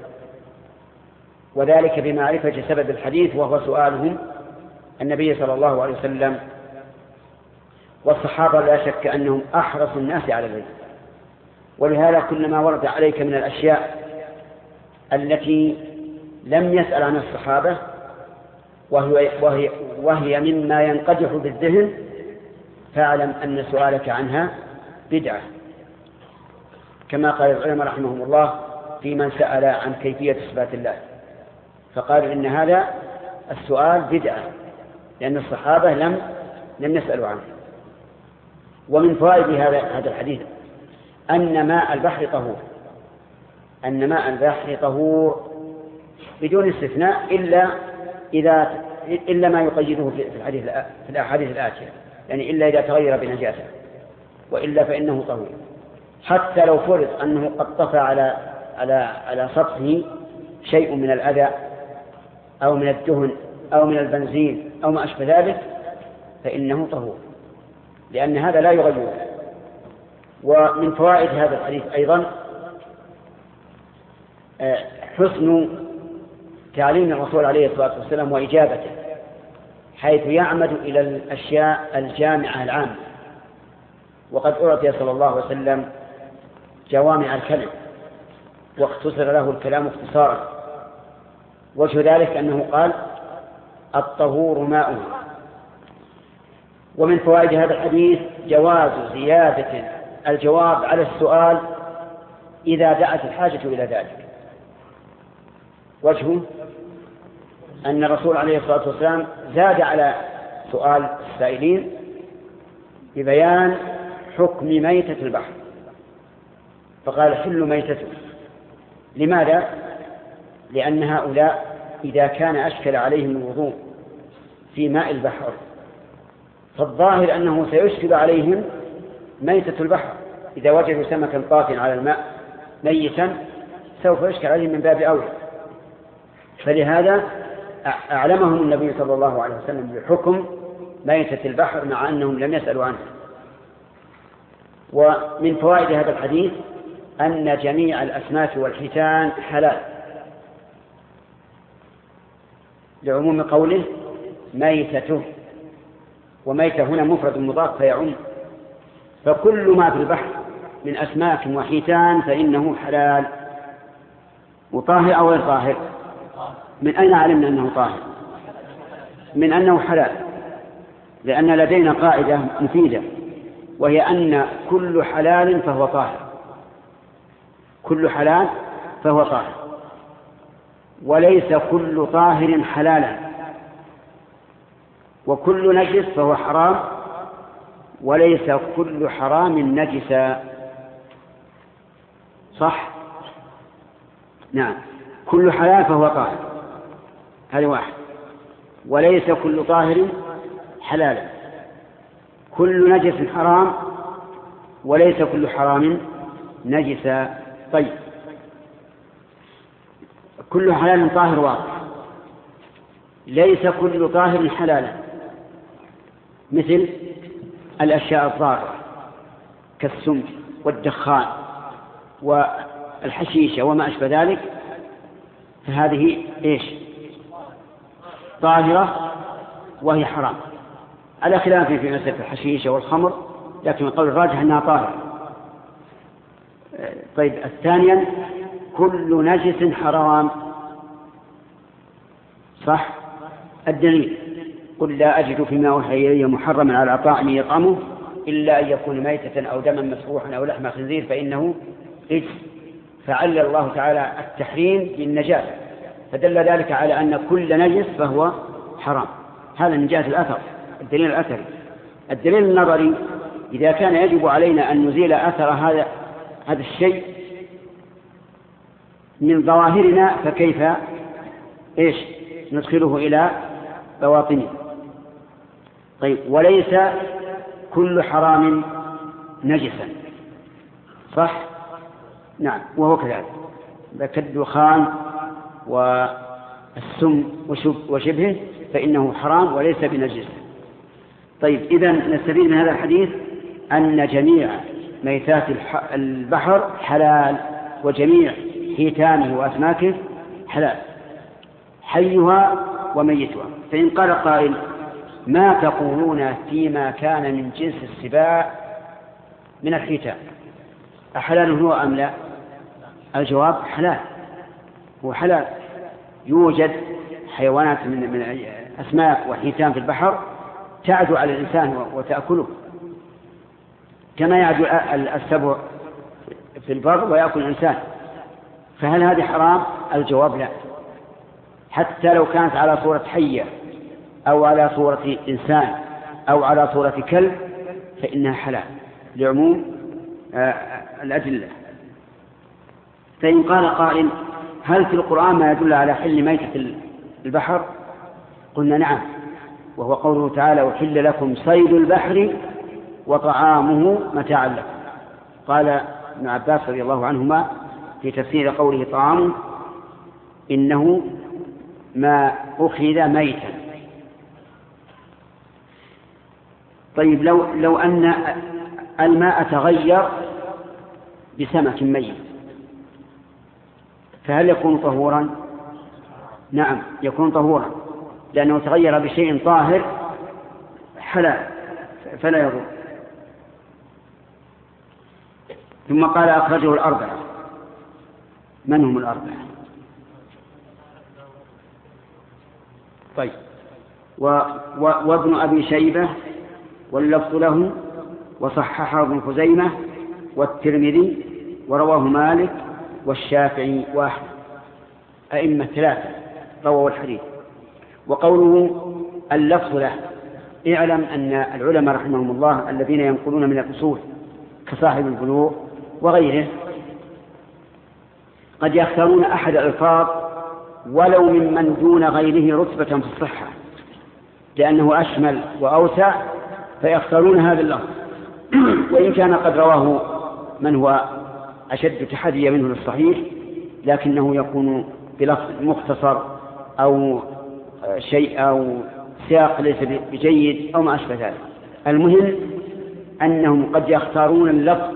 وذلك بمعرفة سبب الحديث وهو سؤالهم النبي صلى الله عليه وسلم. والصحابة لا شك أنهم أحرص الناس على العلم، ولهذا كلما ورد عليك من الأشياء التي لم يسأل عنها الصحابة وهي, وهي, وهي مما ينقدح بالذهن فاعلم أن سؤالك عنها بدعة، كما قال العلماء رحمهم الله في من سأل عن كيفية صفات الله، فقالوا إن هذا السؤال بدعة لأن الصحابة لم لم يسألوا عنه. ومن فوائد هذا هذا الحديث أن ماء البحر طهور، أن ماء البحر طهور بدون استثناء إلا إذا إلا ما يقيده في الحديث في الأحاديث الآتية، يعني إلا إذا تغير بنجاسة، وإلا فإنه طهور. حتى لو فرض أنه قد طفى على على على سطحه شيء من الأذى أو من الدهن أو من البنزين أو ما أشبه ذلك فإنه طهور، لأن هذا لا يغيره. ومن فوائد هذا الحديث أيضا حسن تعليم الرسول عليه الصلاة والسلام وإجابته، حيث يعمد إلى الأشياء الجامعة العامة، وقد أعطي صلى الله عليه وسلم جوامع الكلم واختصر له الكلام اختصارا. وجه ذلك أنه قال الطهور ماؤه. ومن فوائد هذا الحديث جواز زيادة الجواب على السؤال إذا دعت الحاجة إلى ذلك. وجهه أن الرسول عليه الصلاة والسلام زاد على سؤال السائلين ببيان حكم ميتة البحر، فقال حل ميتته. لماذا؟ لأن هؤلاء إذا كان أشكل عليهم الوضوء في ماء البحر فالظاهر أنه سيشكل عليهم ميتة البحر، إذا وجدوا سمكا طافيا على الماء ميتا سوف يشكل عليهم من باب أولى. فلهذا أعلمهم النبي صلى الله عليه وسلم بحكم ميتة البحر مع أنهم لم يسألوا عنه. ومن فوائد هذا الحديث أن جميع الأسماك والحيتان حلال، لعموم قوله ميتته، وميتة هنا مفرد مضاف فيعم، فكل ما في البحر من أسماك وحيتان فإنه حلال. وطاهر أو غير طاهر؟ من أين علمنا أنه طاهر؟ من أنه حلال، لأن لدينا قاعدة مفيدة وهي أن كل حلال فهو طاهر، كل حلال فهو طاهر، وليس كل طاهر حلالا، وكل نجس فهو حرام، وليس كل حرام نجسا. صح؟ نعم، كل حلال فهو طاهر، هذا واحد، وليس كل طاهر حلالا، كل نجس حرام، وليس كل حرام نجسا. طيب، كل حلال طاهر واضح، ليس كل طاهر حلالا، مثل الأشياء الضارة كالسم والدخان والحشيشة وما أشبه ذلك، فهذه إيش؟ طاهرة وهي حرام، على خلاف في مسألة الحشيشة والخمر، لكن القول الراجح أنها طاهرة. طيب، الثانيا كل نجس حرام. صح؟ الدليل قل لا أجد فيما أوحي إلي محرما على طاعم يطعمه إلا أن يكون ميتة أو دما مسفوحا أو لحم خنزير فإنه رجس، فعلل الله تعالى التحريم بالنجاسة، فدل ذلك على أن كل نجس فهو حرام. هذا من جهة الأثر، الدليل الأثري. الدليل النظري إذا كان يجب علينا أن نزيل أثر هذا هذا الشيء من ظواهرنا، فكيف إيش ندخله إلى بواطنه؟ طيب، وليس كل حرام نجسا. صح؟ نعم، وهو كذلك، كالدخان والسم وشبهه فإنه حرام وليس بنجس. طيب، إذن نستفيد من هذا الحديث أن جميع ميتات البحر حلال، وجميع حيتانه وأسماكه حلال، حيها وميتها. فإن قال قائل ما تقولون فيما كان من جنس السباع من الحيتان، أحلال هو أم لا؟ الجواب حلال، هو حلال. يوجد حيوانات من, من أسماك وحيتان في البحر تعدو على الإنسان وتأكله، كما يعدو السبع في البر ويأكل الإنسان، فهل هذه حرام؟ الجواب لا، حتى لو كانت على صورة حية أو على صورة إنسان أو على صورة كلب فإنها حلال لعموم الأدلة. فإن قال قائل هل في القرآن ما يدل على حل ميتة البحر؟ قلنا نعم، وهو قوله تعالى وحل لكم صيد البحر وطعامه متاعا لكم. قال ابن عباس رضي الله عنهما في تفسير قوله طعام إنه ما أخذ ميتا. طيب، لو, لو أن الماء تغير بسمك ميت، فهل يكون طهورا؟ نعم يكون طهورا، لأنه تغير بشيء طاهر حلال فلا يضر. ثم قال أخرجه الأربعة. من هم الأربعة؟ طيب و... و... وابن أبي شيبة واللفظ له، وصححه ابن خزيمة والترمذي، ورواه مالك والشافعي وأحمد، أئمة ثلاثة رووا الحديث. وقوله اللفظ له، اعلم أن العلماء رحمهم الله الذين ينقلون من الأصول كصاحب البلوغ وغيره قد يختارون أحد الألفاظ ولو ممن دون غيره رتبة في الصحة لأنه أشمل وأوسع، فيختارون هذا اللفظ وإن كان قد رواه من هو أشد تحديا منه للصحيح، لكنه يكون بلفظ مختصر أو شيء أو سياق ليس بجيد أو ما أشبه ذلك. المهم أنهم قد يختارون اللفظ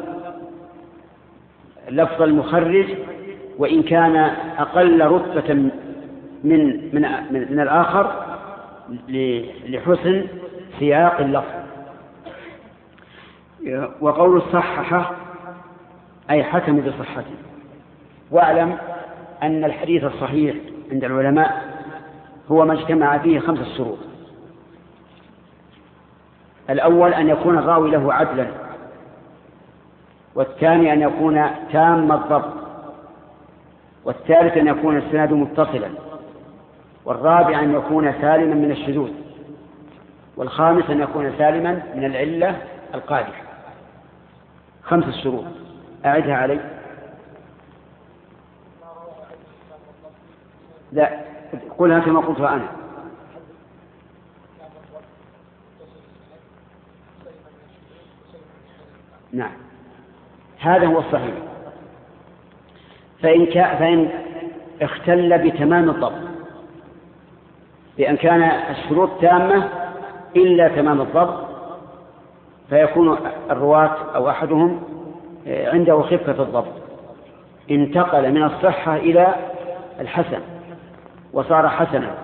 لفظ المخرج وإن كان أقل رتبة من من من, من الآخر لحسن سياق اللفظ. وقول الصححة أي حكم بصحته. واعلم أن الحديث الصحيح عند العلماء هو ما اجتمع فيه خمس شروط. الأول أن يكون الراوي له عدلا، والثاني أن يكون تام الضبط، والثالث أن يكون السند متصلا، والرابع أن يكون سالما من الشذوذ، والخامس أن يكون سالما من العلة القادحة. خمس الشروط أعدها علي. لا قلها كما قلتها أنا. نعم هذا هو الصحيح. فإن, كا فإن اختل بتمام الضبط، بأن كان الشروط تامة إلا تمام الضبط، فيكون الرواة أو أحدهم عنده خفة الضبط، انتقل من الصحة إلى الحسن وصار حسنا.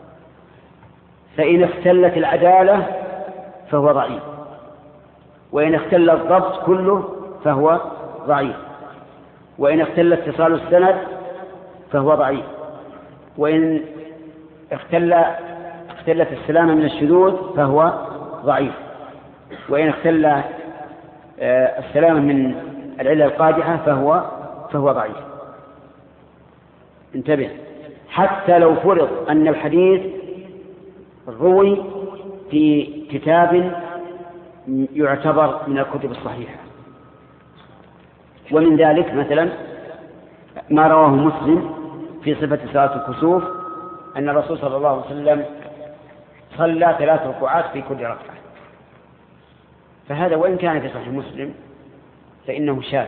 فإن اختلت العدالة فهو ضعيف، وإن اختل الضبط كله فهو ضعيف، وإن اختل اتصال السند فهو ضعيف، وإن اختل اختلت السلامة من الشذوذ فهو ضعيف، وإن اختل السلامة من العلة القادحة فهو فهو ضعيف. انتبه، حتى لو فرض أن الحديث روي في كتاب يعتبر من الكتب الصحيحة، ومن ذلك مثلا ما رواه مسلم في صفة صلاة الكسوف أن الرسول صلى الله عليه وسلم صلى ثلاث ركوعات في كل ركعة، فهذا وإن كان في صحيح مسلم فإنه شاذ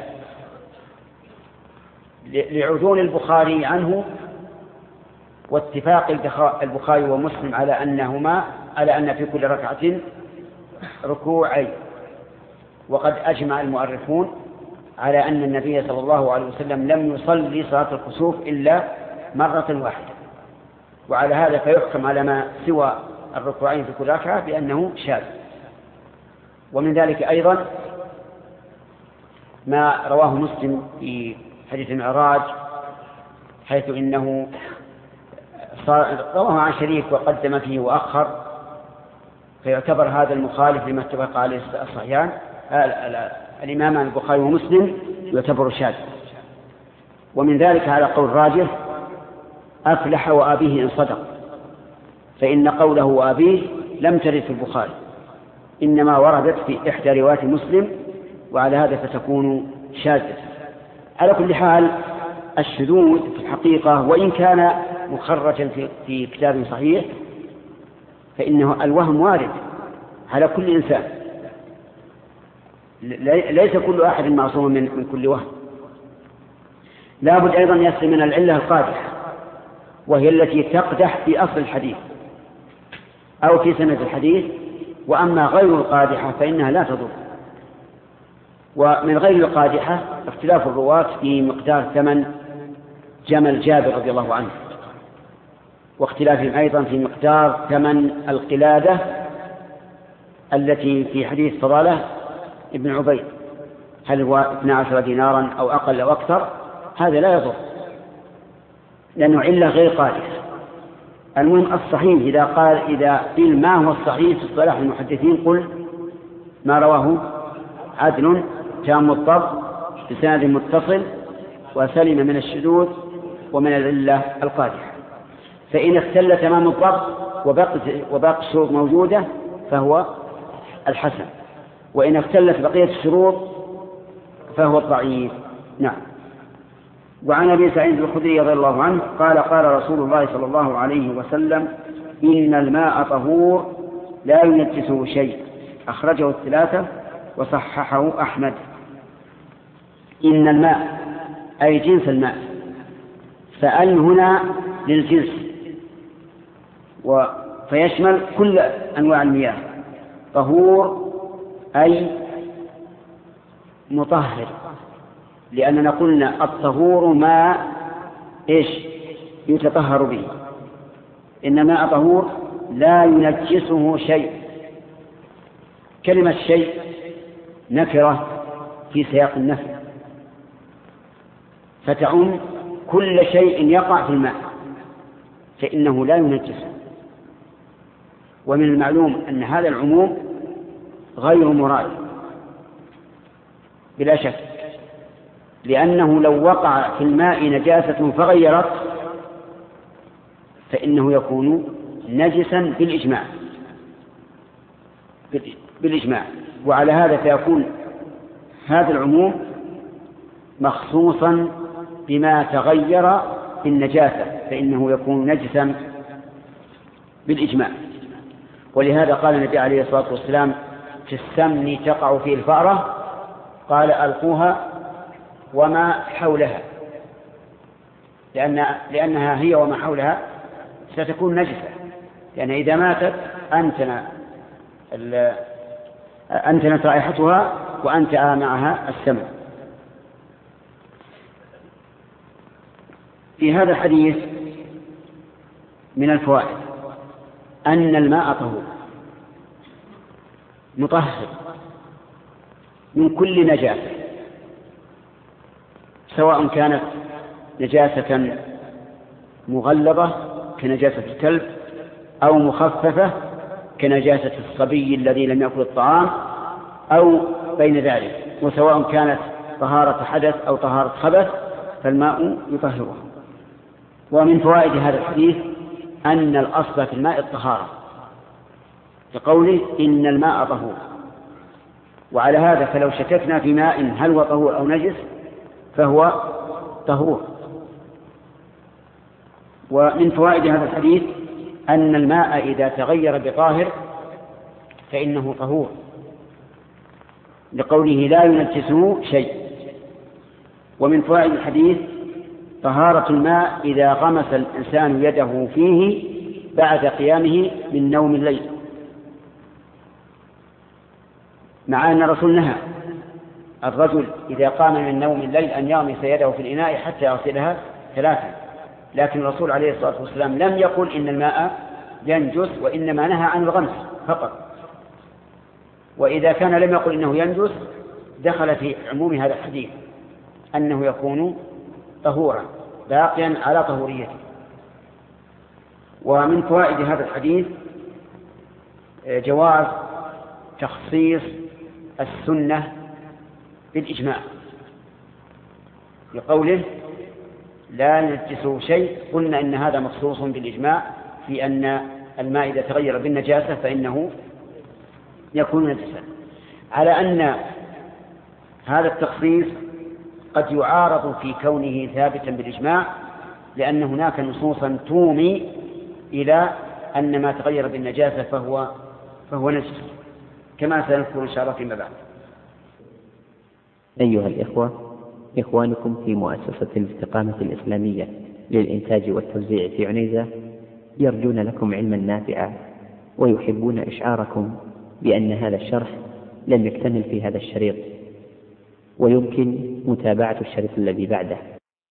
لعدول البخاري عنه واتفاق البخاري ومسلم على أنهما على أن في كل ركعة ركوعين. وقد أجمع المؤرخون على أن النبي صلى الله عليه وسلم لم يصلي صلاة الكسوف إلا مرة واحدة، وعلى هذا فيحكم على ما سوى الركوعين في كل ركعة بأنه شاذ. ومن ذلك أيضا ما رواه مسلم في حديث المعراج، حيث إنه رواه عن شريك وقدم فيه وأخر، فيعتبر هذا المخالف لما اتفق عليه الصحيحان الإمام البخاري ومسلم يعتبر شاذ. ومن ذلك على قول راجح أفلح وأبيه إن صدق، فإن قوله وأبيه لم ترد في البخاري، إنما وردت في إحدى روايات مسلم، وعلى هذا فتكون شاذة. على كل حال الشذوذ في الحقيقة وإن كان مخرجا في, في كتاب صحيح فإنه الوهم وارد على كل إنسان، ليس كل أحد معصوم من, من كل وهم. لا بد أيضا يصل من العلة القادحة، وهي التي تقدح في أصل الحديث أو في سند الحديث، وأما غير القادحة فإنها لا تضر. ومن غير القادحة اختلاف الرواة في مقدار ثمن جمل جابر رضي الله عنه، واختلافهم أيضا في مقدار ثمن القلادة التي في حديث فضالة ابن عبيد، هل هو اثنا عشر دينارا أو أقل أو أكثر؟ هذا لا يضر لأنه علة غير قادحة. المهم الصحيح إذا قال إذا قيل ما هو الصحيح في اصطلاح المحدثين قل ما رواه عدل تام الضبط بسند متصل وسلم من الشذوذ ومن العلة القادحة. فإن اختل تمام الضبط وباقي الشروط موجودة فهو الحسن، وإن اختلت بقية الشروط فهو الضعيف. نعم. وعن أبي سعيد الخدري رضي الله عنه قال قال رسول الله صلى الله عليه وسلم إن الماء طهور لا ينجسه شيء، أخرجه الثلاثة وصححه أحمد. إن الماء أي جنس الماء، فأل هنا للجنس فيشمل كل أنواع المياه. طهور أي مطهر، لأننا قلنا الطهور ما إيش يتطهر به، إن ماء طهور لا ينجسه شيء. كلمة شيء نكرة في سياق النفي فتعم كل شيء يقع في الماء فإنه لا ينجسه. ومن المعلوم أن هذا العموم غير مراد بلا شك، لأنه لو وقع في الماء نجاسة فغيرت فإنه يكون نجسا بالإجماع بالإجماع وعلى هذا فيكون هذا العموم مخصوصا بما تغير بالنجاسة فإنه يكون نجسا بالإجماع. ولهذا قال النبي عليه الصلاة والسلام في السمن تقع فيه الفأرة قال ألقوها وما حولها، لأن لأنها هي وما حولها ستكون نجسة، لأن إذا ماتت أنتن أنتنت رائحتها وأنت معها السمن. في هذا الحديث من الفوائد أن الماء طهور مطهر من كل نجاسة، سواء كانت نجاسة مغلظة كنجاسة الكلب أو مخففة كنجاسة الصبي الذي لم يأكل الطعام أو بين ذلك، وسواء كانت طهارة حدث أو طهارة خبث فالماء يطهره. ومن فوائد هذا الحديث أن الأصل في الماء الطهارة لقوله إن الماء طهور، وعلى هذا فلو شككنا في ماء هل هو طهور أو نجس فهو طهور. ومن فوائد هذا الحديث أن الماء إذا تغير بطاهر فإنه طهور لقوله لا ينجسه شيء. ومن فوائد الحديث طهارة الماء إذا غمس الإنسان يده فيه بعد قيامه من نوم الليل، مع أن الرسول نهى الرجل إذا قام من نوم الليل أن يغمس يده في الإناء حتى يغسلها ثلاثا، لكن الرسول عليه الصلاة والسلام لم يقل إن الماء ينجس، وإنما نهى عن الغمس فقط. وإذا كان لم يقل إنه ينجس دخل في عموم هذا الحديث أنه يكون طهورا باقيا على طهوريته. ومن فوائد هذا الحديث جواز تخصيص السنة بالإجماع لقوله لا ينجسه شيء، قلنا إن هذا مخصوص بالإجماع في أن الماء إذا تغير بالنجاسة فإنه يكون نجسا، على أن هذا التخصيص قد يعارض في كونه ثابتا بالإجماع، لأن هناك نصوصا تومي إلى أن ما تغير بالنجاسة فهو فهو نجس، كما سنذكر إن شاء الله فيما بعد. أيها الإخوة، إخوانكم في مؤسسة الاستقامة الإسلامية للإنتاج والتوزيع في عنيزة يرجون لكم علما نافعا، ويحبون إشعاركم بأن هذا الشرح لم يكتمل في هذا الشريط، ويمكن متابعة الشريط الذي بعده.